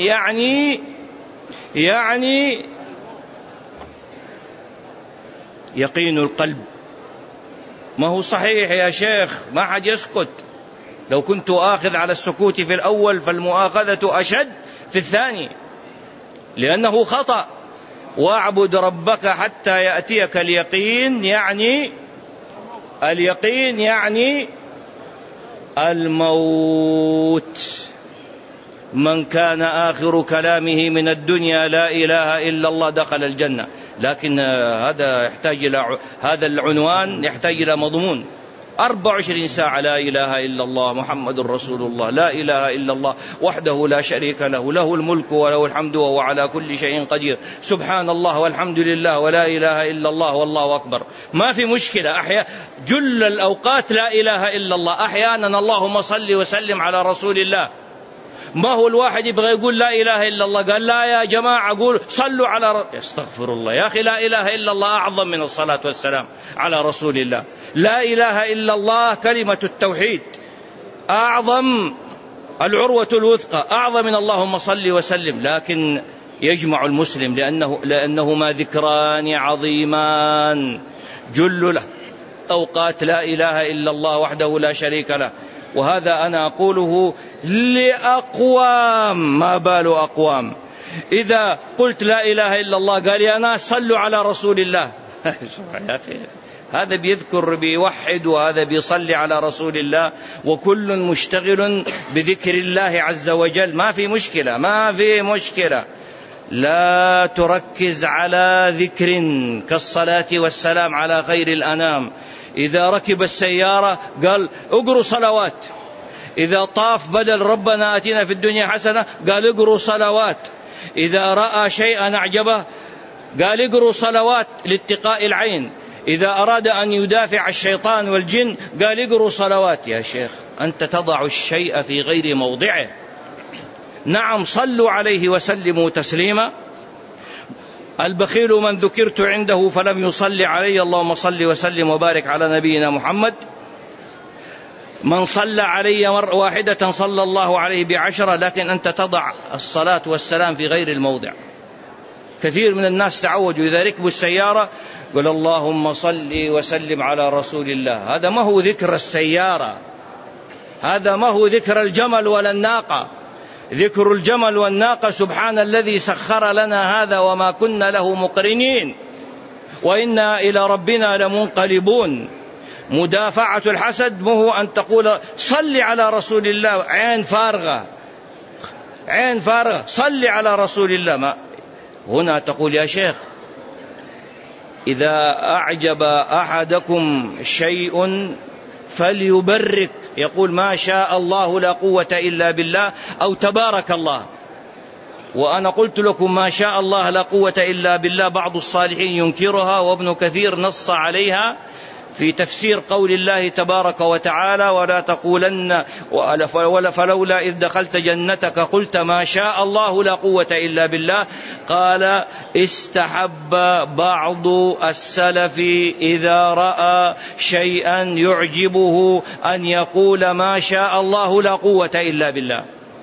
يعني يقين القلب. ما هو صحيح يا شيخ، ما حد يسكت. لو كنت آخذ على السكوت في الأول فالمؤاخذة أشد في الثاني، لأنه خطأ. واعبد ربك حتى يأتيك اليقين يعني اليقين يعني الموت. من كان آخر كلامه من الدنيا لا إله إلا الله دخل الجنة. لكن هذا العنوان يحتاج إلى مضمون. 24 ساعة لا إله إلا الله محمد رسول الله، لا إله إلا الله وحده لا شريك له، له الملك وله الحمد وهو على كل شيء قدير، سبحان الله والحمد لله ولا إله إلا الله والله أكبر. ما في مشكلة، جل الأوقات لا إله إلا الله. أحيانا اللهم صل وسلم على رسول الله. ما هو الواحد يبغى يقول لا إله إلا الله قال لا يا جماعة قول صلوا على استغفر الله يا أخي، لا إله إلا الله أعظم من الصلاة والسلام على رسول الله. لا إله إلا الله كلمة التوحيد أعظم، العروة الوثقى أعظم من اللهم صل وسلم. لكن يجمع المسلم لأنهما ذكران عظيمان جل له أوقات لا إله إلا الله وحده لا شريك له. وهذا أنا أقوله لأقوام، ما بال أقوام إذا قلت لا إله إلا الله قال يا ناس صلوا على رسول الله. يا أخي هذا بيذكر بيوحد وهذا بيصلي على رسول الله، وكل مشتغل بذكر الله عز وجل. ما في مشكلة، ما في مشكلة. لا تركز على ذكر كالصلاة والسلام على خير الأنام. إذا ركب السيارة قال اقروا صلوات، إذا طاف بدل ربنا آتنا في الدنيا حسنة قال اقروا صلوات، إذا رأى شيئا أعجبه قال اقروا صلوات لاتقاء العين، إذا أراد أن يدافع الشيطان والجن قال اقروا صلوات. يا شيخ أنت تضع الشيء في غير موضعه. نعم صلوا عليه وسلموا تسليما. البخيل من ذكرت عنده فلم يصلي علي، اللهم صل وسلم وبارك على نبينا محمد. من صلى علي مرة واحدة صلى الله عليه ب10. لكن أنت تضع الصلاة والسلام في غير الموضع. كثير من الناس تعودوا إذا ركبوا السيارة قل اللهم صل وسلم على رسول الله. هذا ما هو ذكر السيارة، هذا ما هو ذكر الجمل ولا الناقة. ذكر الجمل والناقة سبحان الذي سخر لنا هذا وما كنا له مقرنين وإنا إلى ربنا لمنقلبون. مدافعة الحسد مو أن تقول صل على رسول الله، عين فارغة، عين فارغة، صل على رسول الله. ما هنا تقول يا شيخ إذا أعجب أحدكم شيء فليبرك، يقول ما شاء الله لا قوة إلا بالله أو تبارك الله. وأنا قلت لكم ما شاء الله لا قوة إلا بالله بعض الصالحين ينكرها، وابن كثير نص عليها في تفسير قول الله تبارك وتعالى ولا تقولن فلولا إذ دخلت جنتك قلت ما شاء الله لا قوة إلا بالله. قال استحب بعض السلف إذا رأى شيئا يعجبه أن يقول ما شاء الله لا قوة إلا بالله،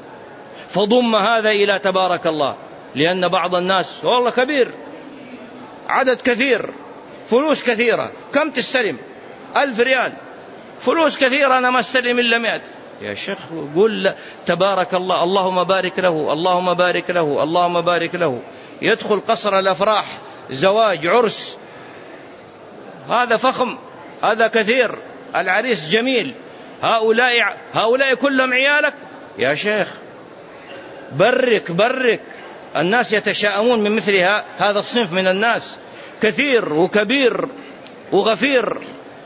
فضم هذا إلى تبارك الله. لأن بعض الناس والله كبير، عدد كثير، فلوس كثيرة، كم تستلم؟ 1000 ريال، فلوس كثيرة أنا ما استلم إلا 100. يا شيخ قل تبارك الله، اللهم بارك له، اللهم بارك له، اللهم بارك له. يدخل قصر الأفراح، زواج، عرس، هذا فخم، هذا كثير، العريس جميل، هؤلاء كلهم عيالك. يا شيخ برك برك. الناس يتشاءمون من مثل هذا الصنف من الناس، كثير وكبير وغفير.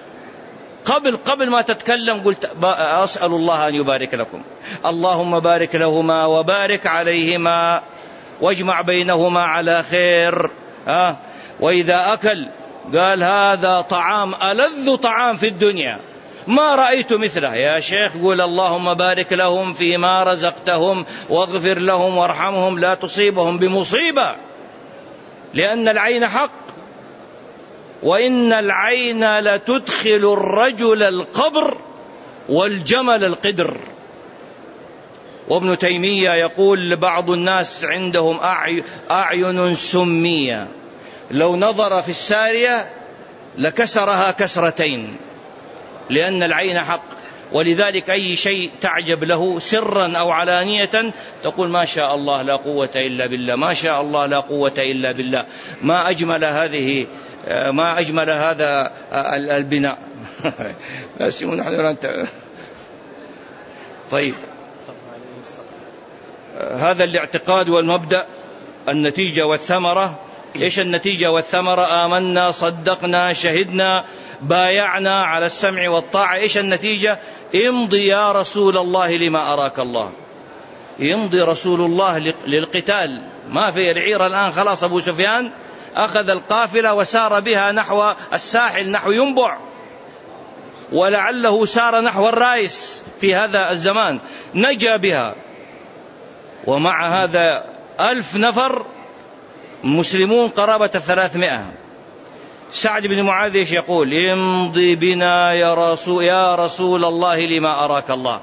قبل ما تتكلم قلت أسأل الله أن يبارك لكم، اللهم بارك لهما وبارك عليهما واجمع بينهما على خير. وإذا أكل قال هذا طعام ألذ طعام في الدنيا ما رأيت مثله. يا شيخ قول اللهم بارك لهم فيما رزقتهم واغفر لهم وارحمهم لا تصيبهم بمصيبة، لأن العين حق، وإن العين لتدخل الرجل القبر والجمل القدر. وابن تيمية يقول بعض الناس عندهم أعين سمية لو نظر في السارية لكسرها كسرتين، لأن العين حق. ولذلك أي شيء تعجب له سرا أو علانية تقول ما شاء الله لا قوة إلا بالله، ما شاء الله لا قوة إلا بالله. ما أجمل هذه ما أجمل هذا البناء. طيب، هذا الاعتقاد والمبدأ. النتيجة والثمرة. إيش النتيجة والثمرة؟ آمنا، صدقنا، شهدنا، بايعنا على السمع والطاعة. إيش النتيجة؟ امضي يا رسول الله لما أراك الله. يمضي رسول الله للقتال. ما في العير الآن، خلاص أبو سفيان أخذ القافلة وسار بها نحو الساحل، نحو ينبع، ولعله سار نحو الرايس في هذا الزمان، نجا بها. ومع هذا 1000 نفر مسلمون قرابة 300. سعد بن معاذ يقول: امضي بنا يا رسول الله لما أراك الله.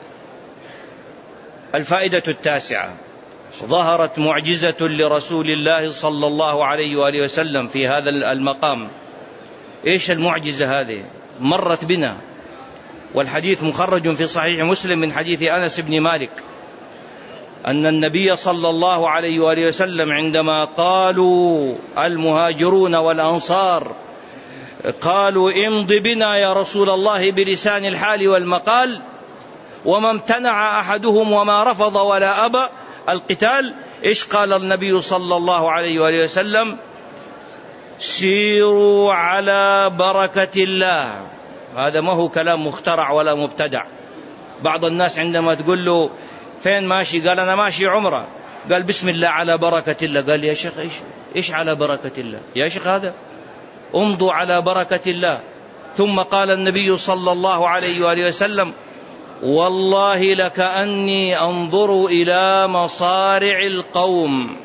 الفائدة التاسعة: ظهرت معجزة لرسول الله صلى الله عليه وآله وسلم في هذا المقام. إيش المعجزة هذه؟ مرت بنا، والحديث مخرج في صحيح مسلم من حديث أنس بن مالك أن النبي صلى الله عليه وآله وسلم عندما قالوا المهاجرون والأنصار قالوا: امض بنا يا رسول الله بلسان الحال والمقال، وما امتنع أحدهم وما رفض ولا أبى القتال، إيش قال النبي صلى الله عليه وآله وسلم؟ سيروا على بركة الله. هذا ما هو كلام مخترع ولا مبتدع. بعض الناس عندما تقول له: فين ماشي؟ قال: أنا ماشي عمرة. قال: بسم الله على بركة الله. قال: يا شيخ إيش على بركة الله يا شيخ؟ هذا امضوا على بركة الله. ثم قال النبي صلى الله عليه وآله وسلم: والله لكأني أنظر إلى مصارع القوم.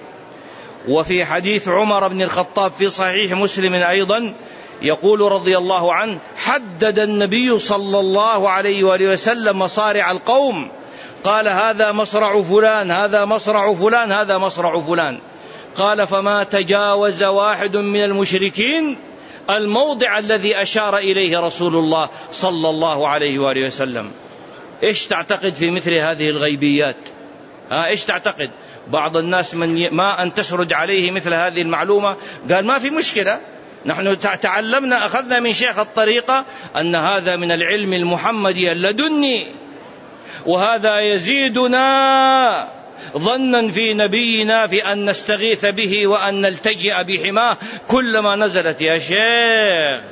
وفي حديث عمر بن الخطاب في صحيح مسلم أيضا يقول رضي الله عنه: حدد النبي صلى الله عليه وآله وسلم مصارع القوم، قال: هذا مصرع فلان، هذا مصرع فلان، هذا مصرع فلان. قال: فما تجاوز واحد من المشركين الموضع الذي أشار إليه رسول الله صلى الله عليه وآله وسلم. إيش تعتقد في مثل هذه الغيبيات؟ إيش تعتقد؟ بعض الناس ما أن تسرد عليه مثل هذه المعلومة قال: ما في مشكلة، نحن تعلمنا، أخذنا من شيخ الطريقة أن هذا من العلم المحمدي اللدني، وهذا يزيدنا ظنا في نبينا في أن نستغيث به وأن نلتجئ بحماه كلما نزلت. يا شيخ،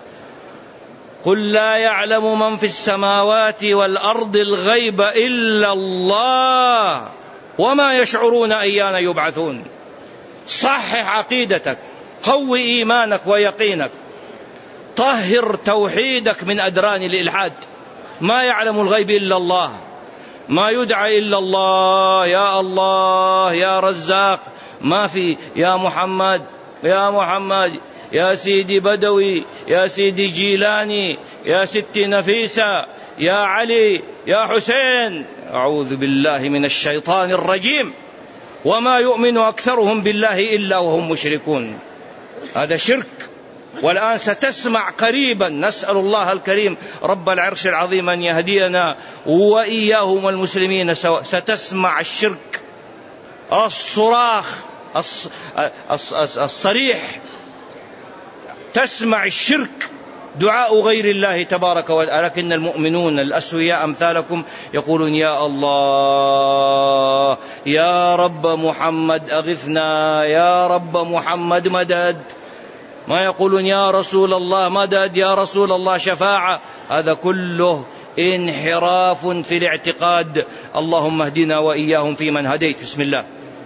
قل لا يعلم من في السماوات والأرض الغيب إلا الله وما يشعرون أيان يبعثون. صحح عقيدتك، قوي إيمانك ويقينك، طهر توحيدك من أدران الإلحاد. ما يعلم الغيب إلا الله، ما يدعى إلا الله، يا الله، يا رزاق، ما في يا محمد، يا محمد، يا سيدي بدوي، يا سيدي جيلاني، يا ستي نفيسة، يا علي، يا حسين. أعوذ بالله من الشيطان الرجيم. وما يؤمن أكثرهم بالله إلا وهم مشركون. هذا شرك. والآن ستسمع قريبا، نسأل الله الكريم رب العرش العظيم أن يهدينا وإياهم والمسلمين سواء، ستسمع الشرك، الصراخ الصريح، تسمع الشرك، دعاء غير الله تبارك وتعالى. لكن المؤمنون الأسوياء أمثالكم يقولون: يا الله، يا رب محمد أغثنا، يا رب محمد مدد. ما يقولون يا رسول الله مدد، يا رسول الله شفاعة. هذا كله انحراف في الاعتقاد. اللهم اهدنا وإياهم فيمن هديت. بسم الله.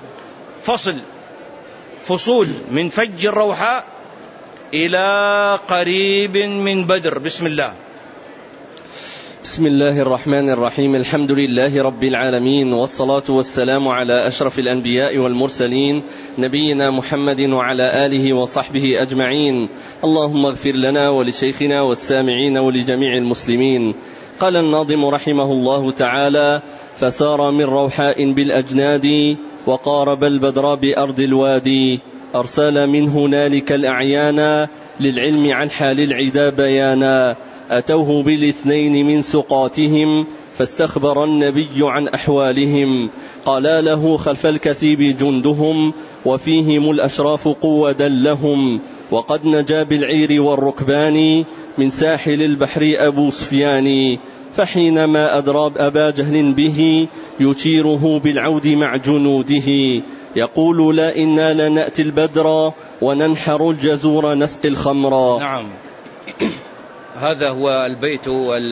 فصول من فج الروحاء إلى قريب من بدر. بسم الله. بسم الله الرحمن الرحيم. الحمد لله رب العالمين، والصلاة والسلام على أشرف الأنبياء والمرسلين، نبينا محمد وعلى آله وصحبه أجمعين. اللهم اغفر لنا ولشيخنا والسامعين ولجميع المسلمين. قال الناظم رحمه الله تعالى: فسار من روحاء بالأجناد، وقارب البدر بأرض الوادي، أرسل من هنالك الأعيانا، للعلم عن حال العدا بيانا، أتوه بالاثنين من سقاتهم، فاستخبر النبي عن أحوالهم. قالا له خلف الكثيب جندهم وفيهم الأشراف قودا لهم. وقد نجا بالعير والركبان من ساحل البحر أبو سفيان. فحينما أدرى أبا جهل به يشيره بالعود مع جنوده. يقول لا إنا لنأتي البدر وننحر الجزور نسقي الخمر. نعم، هذا هو البيت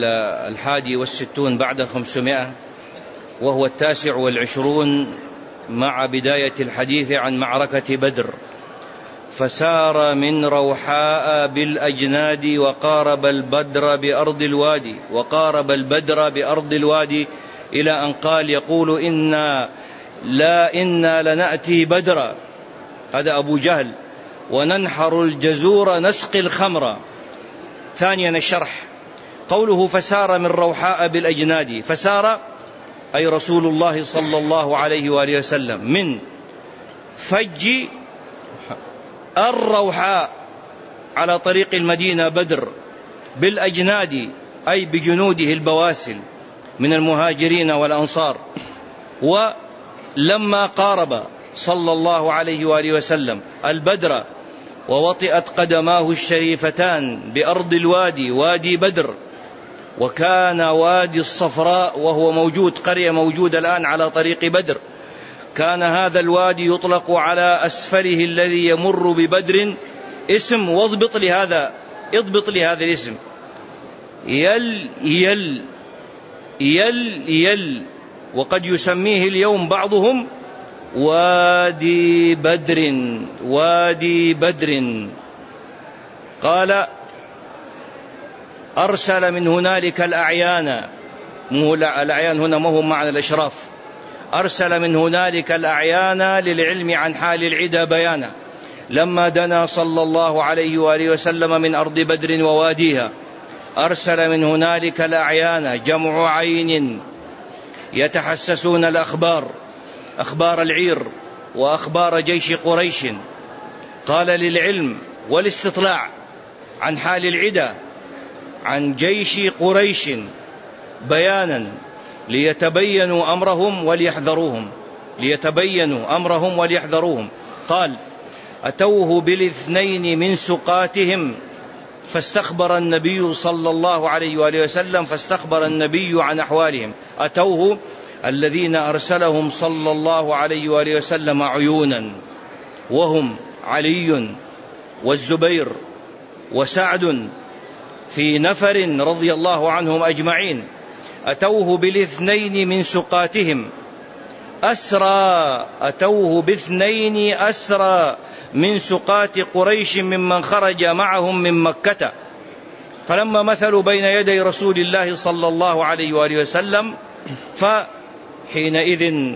61 بعد 500، وهو 29 مع بداية الحديث عن معركة بدر. فسار من روحاء بالأجناد وقارب البدر بأرض الوادي إلى أن قال يقول إنا لنأتي بدرا، هذا أبو جهل، وننحر الجزور نسقي الخمر. ثانيا الشرح، قوله فسار من روحاء بالأجناد، فسار أي رسول الله صلى الله عليه وآله وسلم من فج الروحاء على طريق المدينة بدر بالأجناد أي بجنوده البواسل من المهاجرين والأنصار. ولما قارب صلى الله عليه وآله وسلم البدر ووطئت قدماه الشريفتان بأرض الوادي وادي بدر، وكان وادي الصفراء وهو موجود، قرية موجودة الآن على طريق بدر، كان هذا الوادي يطلق على أسفله الذي يمر ببدر اسم، واضبط لهذا الاسم، يل، وقد يسميه اليوم بعضهم وادي بدر. قال أرسل من هنالك الأعيان، الأعيان هنا ما هو معنى الأشراف، أرسل من هنالك الأعيان للعلم عن حال العدا بيانا. لما دنا صلى الله عليه وآله وسلم من أرض بدر وواديها أرسل من هنالك الأعيان جمع عين يتحسسون الأخبار، أخبار العير وأخبار جيش قريش. قال للعلم والاستطلاع عن حال العدا عن جيش قريش بيانا ليتبينوا أمرهم وليحذروهم. قال أتوه بالاثنين من سقاتهم فاستخبر النبي صلى الله عليه وآله وسلم عن أحوالهم. أتوه الذين أرسلهم صلى الله عليه وآله وسلم عيونا، وهم علي والزبير وسعد في نفر رضي الله عنهم أجمعين. أتوه بالاثنين من سقاتهم أتوه باثنين أسرى من سقات قريش ممن خرج معهم من مكة. فلما مثلوا بين يدي رسول الله صلى الله عليه وآله وسلم فحينئذ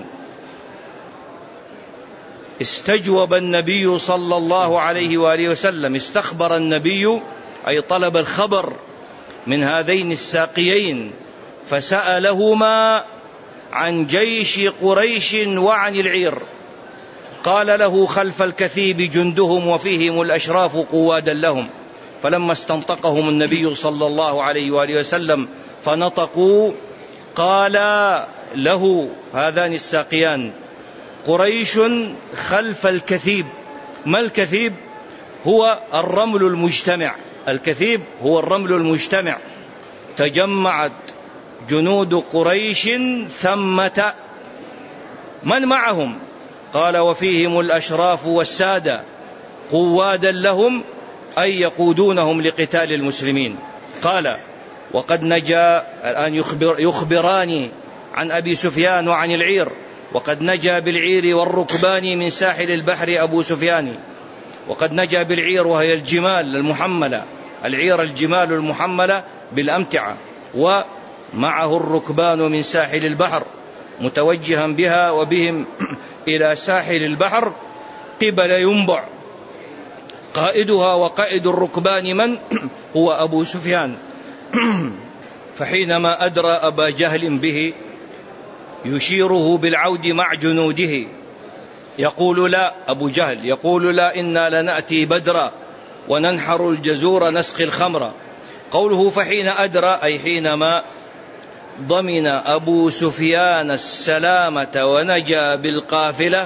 استجوب النبي صلى الله عليه وآله وسلم، استخبر النبي أي طلب الخبر من هذين الساقيين، فسألهما عن جيش قريش وعن العير. قال له خلف الكثيب جندهم وفيهم الأشراف قوادا لهم. فلما استنطقهم النبي صلى الله عليه وآله وسلم فنطقوا قال له هذان الساقيان قريش خلف الكثيب. ما الكثيب؟ هو الرمل المجتمع، الكثيب هو الرمل المجتمع. تجمعت جنود قريش ثمة. من معهم؟ قال وفيهم الأشراف والسادة قوادا لهم أي يقودونهم لقتال المسلمين. قال وقد نجا، الآن يخبران عن أبي سفيان وعن العير، وقد نجا بالعير والركبان من ساحل البحر أبو سفيان. وقد نجا بالعير وهي الجمال المحملة، العير الجمال المحملة بالأمتعة، ومعه الركبان من ساحل البحر متوجها بها وبهم إلى ساحل البحر قبل ينبع. قائدها وقائد الركبان من هو أبو سفيان. فحينما أدرى أبا جهل به يشيره بالعود مع جنوده، يقول لا، أبو جهل يقول لا إنا لنأتي بدرا وننحر الجزور نسقي الخمر. قوله فحين أدرى أي حينما ضمن أبو سفيان السلامة ونجا بالقافلة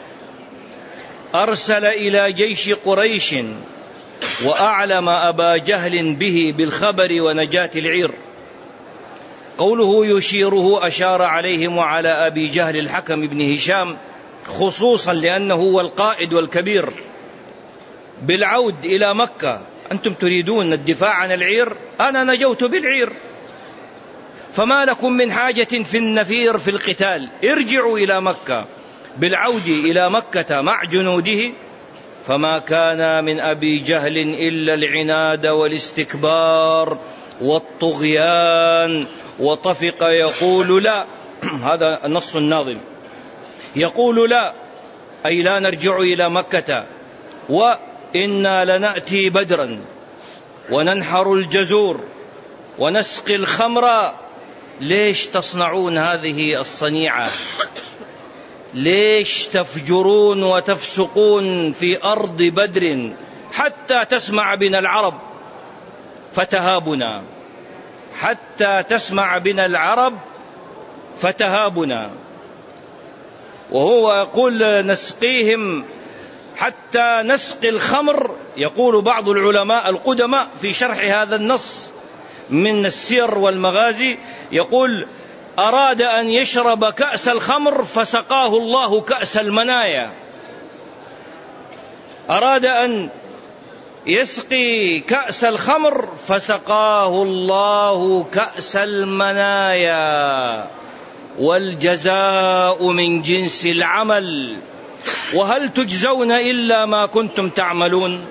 أرسل إلى جيش قريش وأعلم أبا جهل به بالخبر ونجاة العير. قوله يشيره أشار عليهم وعلى أبي جهل الحكم بن هشام خصوصا لأنه هو القائد والكبير بالعود إلى مكة. أنتم تريدون الدفاع عن العير، أنا نجوت بالعير، فما لكم من حاجة في النفير في القتال، ارجعوا إلى مكة. بالعود إلى مكة مع جنوده، فما كان من أبي جهل إلا العناد والاستكبار والطغيان، وطفق يقول لا. هذا النص الناظم، يقول لا أي لا نرجع إلى مكة، وإنا لنأتي بدرا وننحر الجزور ونسقي الخمر. ليش تصنعون هذه الصنيعة؟ ليش تفجرون وتفسقون في أرض بدر حتى تسمع بنا العرب فتهابنا، حتى تسمع بنا العرب فتهابنا. وهو يقول نسقيهم حتى نسقي الخمر. يقول بعض العلماء القدماء في شرح هذا النص من السير والمغازي، يقول أراد أن يشرب كأس الخمر فسقاه الله كأس المنايا. أراد أن يسقي كأس الخمر فسقاه الله كأس المنايا، والجزاء من جنس العمل، وهل تجزون إلا ما كنتم تعملون.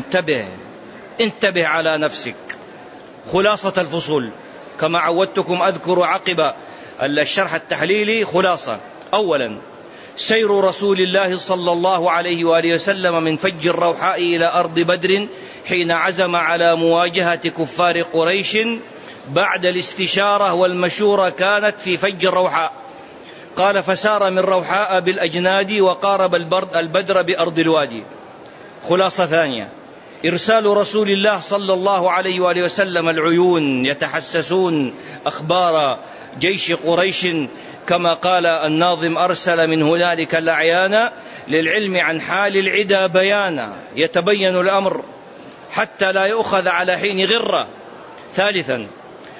انتبه على نفسك. خلاصة الفصول كما عودتكم أذكر عقب الشرح التحليلي خلاصة. أولا، سير رسول الله صلى الله عليه وآله وسلم من فج الروحاء إلى أرض بدر حين عزم على مواجهة كفار قريش بعد الاستشارة والمشورة كانت في فج الروحاء. قال فسار من روحاء بالأجناد وقارب البدر بأرض الوادي. خلاصة ثانية، إرسال رسول الله صلى الله عليه وآله وسلم العيون يتحسسون أخبار جيش قريش، كما قال الناظم أرسل من هنالك الأعيان للعلم عن حال العدا بيانا، يتبين الأمر حتى لا يؤخذ على حين غرة. ثالثا،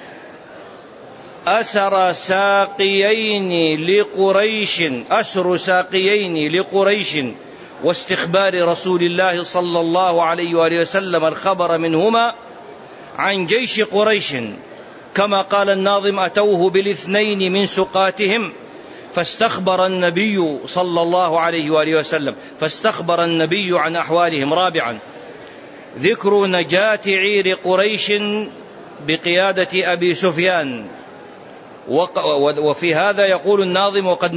أسر ساقيين لقريش واستخبار رسول الله صلى الله عليه وآله وسلم الخبر منهما عن جيش قريش، كما قال الناظم أتوه بالاثنين من سقاتهم فاستخبر النبي صلى الله عليه وآله وسلم عن أحوالهم. رابعا، ذكر نجاة عير قريش بقيادة أبي سفيان، وفي هذا يقول الناظم وقد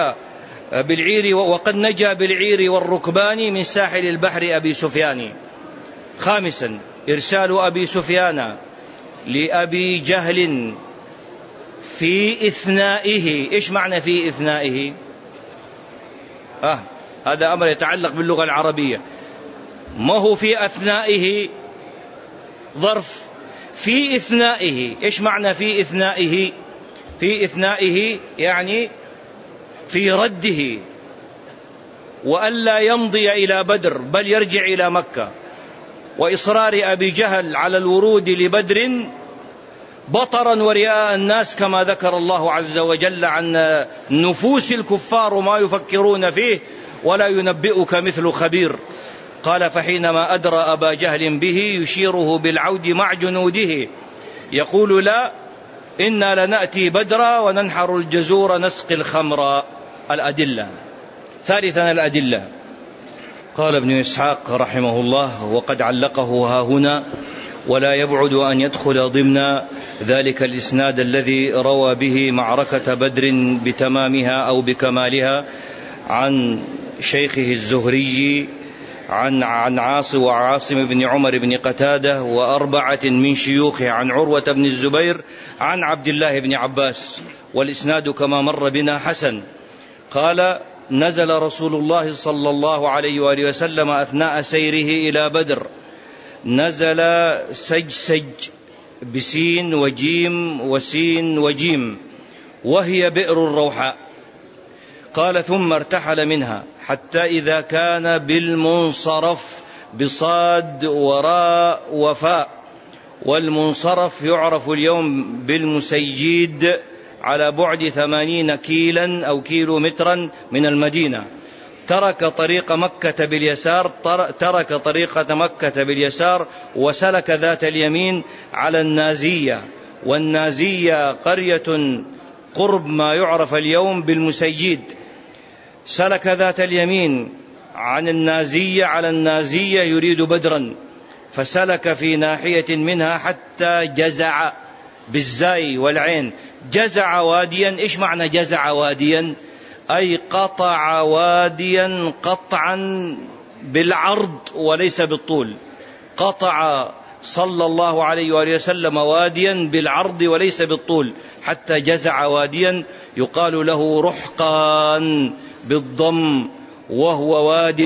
نجا بالعير والركبان من ساحل البحر أبي سفيان. خامسا، إرسال أبي سفيان لأبي جهل في إثنائه. إيش معنى في إثنائه؟ هذا أمر يتعلق باللغة العربية. ما هو في أثنائه ظرف، في إثنائه إيش معنى في إثنائه؟ في إثنائه يعني في رده، وألا يمضي إلى بدر بل يرجع إلى مكة، وإصرار أبي جهل على الورود لبدر بطرا ورئاء الناس، كما ذكر الله عز وجل عن نفوس الكفار ما يفكرون فيه ولا ينبئك مثل خبير. قال فحينما أدرى أبا جهل به يشيره بالعود مع جنوده يقول لا إنا لنأتي بدرا وننحر الجزور نسقي الخمر. الأدلة. ثالثا، الأدلة. قال ابن إسحاق رحمه الله وقد علقه ها هنا ولا يبعد أن يدخل ضمن ذلك الإسناد الذي روى به معركة بدر بتمامها أو بكمالها عن شيخه الزهري عن عاصم بن عمر بن قتادة وأربعة من شيوخه عن عروة بن الزبير عن عبد الله بن عباس، والإسناد كما مر بنا حسن. قال نزل رسول الله صلى الله عليه وآله وسلم أثناء سيره إلى بدر، نزل سجسج بسين وجيم وسين وجيم، وهي بئر الروحاء. قال ثم ارتحل منها حتى إذا كان بالمنصرف بصاد وراء وفاء، والمنصرف يعرف اليوم بالمسيجيد على بعد 80 كيلا أو كيلو مترا من المدينة. ترك طريق مكة باليسار وسلك ذات اليمين على النازية، والنازية قرية قرب ما يعرف اليوم بالمسيجيد. سلك ذات اليمين عن النازية على النازية يريد بدرا، فسلك في ناحية منها حتى جزع بالزاي والعين، جزع واديا. إيش معنى جزع واديا؟ أي قطع واديا قطعا بالعرض وليس بالطول. قطع صلى الله عليه وآله وسلم واديا بالعرض وليس بالطول حتى جزع واديا يقال له رحقان بالضم، وهو واد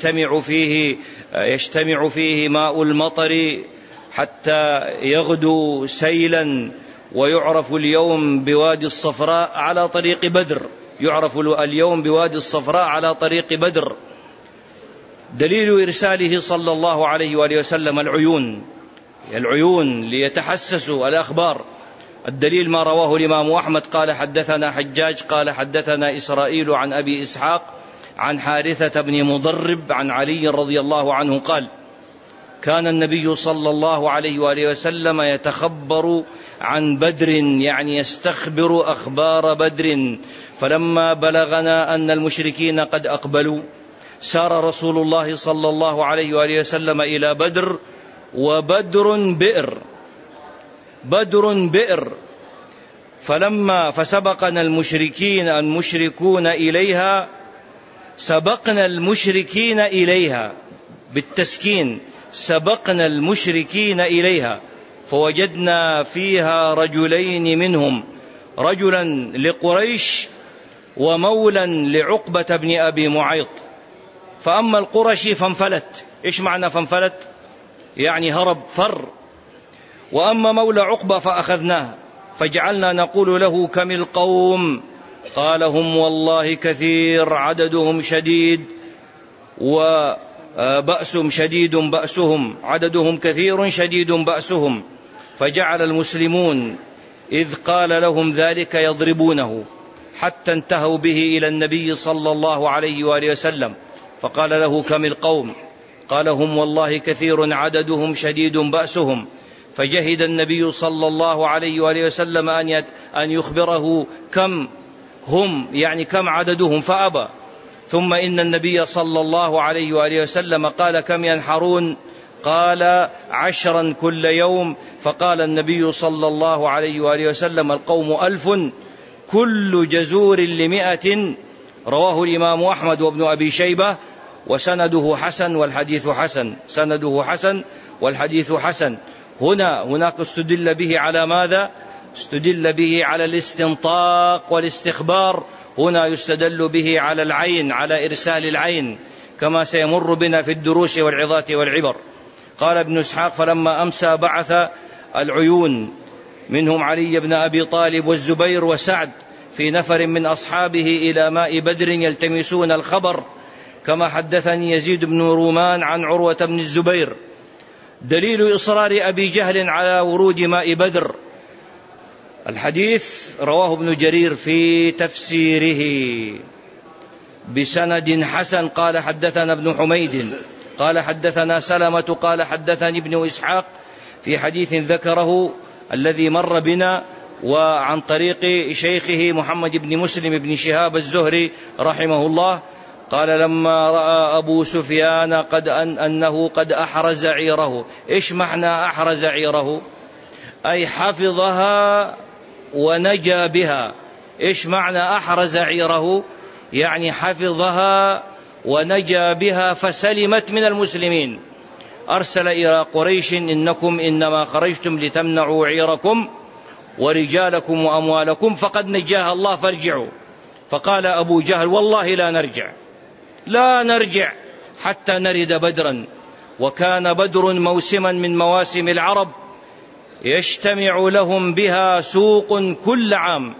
يجتمع فيه ماء المطر حتى يغدو سيلا، ويعرف اليوم بوادي الصفراء على طريق بدر. يعرف اليوم بوادي الصفراء على طريق بدر. دليل إرساله صلى الله عليه وآله وسلم العيون ليتحسسوا الأخبار. الدليل ما رواه الإمام أحمد قال حدثنا حجاج قال حدثنا إسرائيل عن أبي إسحاق عن حارثة بن مضرب عن علي رضي الله عنه قال كان النبي صلى الله عليه وآله وسلم يتخبر عن بدر، يعني يستخبر أخبار بدر. فلما بلغنا أن المشركين قد أقبلوا سار رسول الله صلى الله عليه وآله وسلم إلى بدر، وبدر بئر فسبقنا المشركون إليها، سبقنا المشركين إليها بالتسكين، سبقنا المشركين إليها فوجدنا فيها رجلين منهم، رجلا لقريش ومولا لعقبة بن أبي معيط. فأما القرشي فانفلت. إيش معنى فانفلت؟ يعني هرب فر. وأما مولى عقبة فأخذناه فجعلنا نقول له كم القوم؟ قال هم والله كثير عددهم شديد وبأسهم شديد بأسهم، عددهم كثير شديد بأسهم. فجعل المسلمون إذ قال لهم ذلك يضربونه حتى انتهوا به إلى النبي صلى الله عليه وآله وسلم، فقال له كم القوم؟ قال هم والله كثير عددهم شديد بأسهم. فجهد النبي صلى الله عليه وآله وسلم أن يخبره كم هم، يعني كم عددهم، فأبى. ثم إن النبي صلى الله عليه وآله وسلم قال كم ينحرون؟ قال 10 كل يوم. فقال النبي صلى الله عليه وآله وسلم القوم 1000 كل جزور ل100. رواه الإمام أحمد وابن أبي شيبة وسنده حسن والحديث حسن، سنده حسن والحديث حسن. هناك استدل به على ماذا؟ استدل به على الاستنطاق والاستخبار. هنا يستدل به على العين، على إرسال العين، كما سيمر بنا في الدروس والعظات والعبر. قال ابن إسحاق فلما أمسى بعث العيون منهم علي بن أبي طالب والزبير وسعد في نفر من أصحابه إلى ماء بدر يلتمسون الخبر، كما حدثني يزيد بن رومان عن عروة بن الزبير. دليل إصرار أبي جهل على ورود ماء بدر. الحديث رواه ابن جرير في تفسيره بسند حسن قال حدثنا ابن حميد قال حدثنا سلمة قال حدثني ابن إسحاق في حديث ذكره الذي مر بنا، وعن طريق شيخه محمد بن مسلم بن شهاب الزهري رحمه الله قال لما رأى أبو سفيان أنه قد أحرز عيره. إيش معنى أحرز عيره؟ أي حفظها ونجا بها. إيش معنى أحرز عيره؟ يعني حفظها ونجا بها فسلمت من المسلمين. أرسل إلى قريش إنكم إنما خرجتم لتمنعوا عيركم ورجالكم وأموالكم فقد نجاها الله فارجعوا. فقال أبو جهل والله لا نرجع حتى نرد بدرا. وكان بدر موسما من مواسم العرب يجتمع لهم بها سوق كل عام.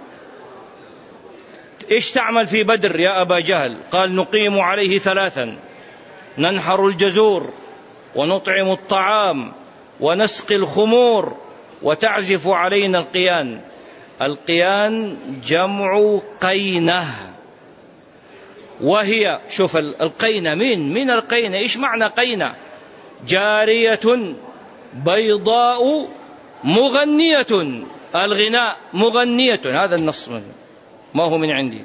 إيش تعمل في بدر يا أبا جهل؟ قال نقيم عليه 3: ننحر الجزور، ونطعم الطعام، ونسقي الخمور، وتعزف علينا القيان. القيان جمع قينة، وهي شوف القينة من القينة. إيش معنى قينة؟ جارية بيضاء مغنية. الغناء مغنية، هذا النص ما هو من عندي.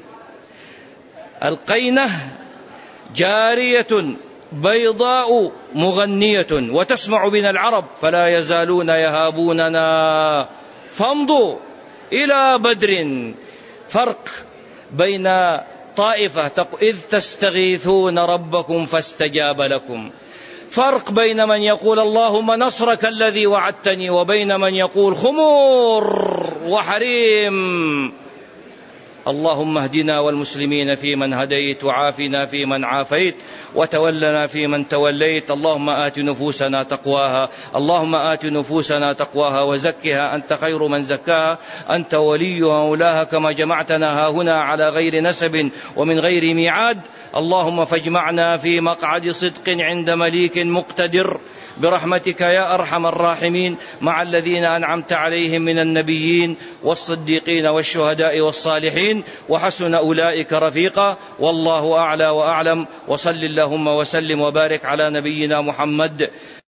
القينة جارية بيضاء مغنية وتسمع بنا العرب فلا يزالون يهابوننا فامضوا إلى بدر. فرق بين طائفة إذ تستغيثون ربكم فاستجاب لكم، فرق بين من يقول اللهم نصرك الذي وعدتني، وبين من يقول خمور وحريم. اللهم اهدنا والمسلمين فيمن هديت، وعافنا فيمن عافيت، وتولنا فيمن توليت. اللهم آت نفوسنا تقواها، اللهم آت نفوسنا تقواها وزكها أنت خير من زكاها، أنت وليها مولاها. كما جمعتنا هاهنا على غير نسب ومن غير ميعاد، اللهم فاجمعنا في مقعد صدق عند مليك مقتدر برحمتك يا أرحم الراحمين، مع الذين أنعمت عليهم من النبيين والصديقين والشهداء والصالحين، وحسن أولئك رفيقا. والله أعلى وأعلم. وصل اللهم وسلم وبارك على نبينا محمد.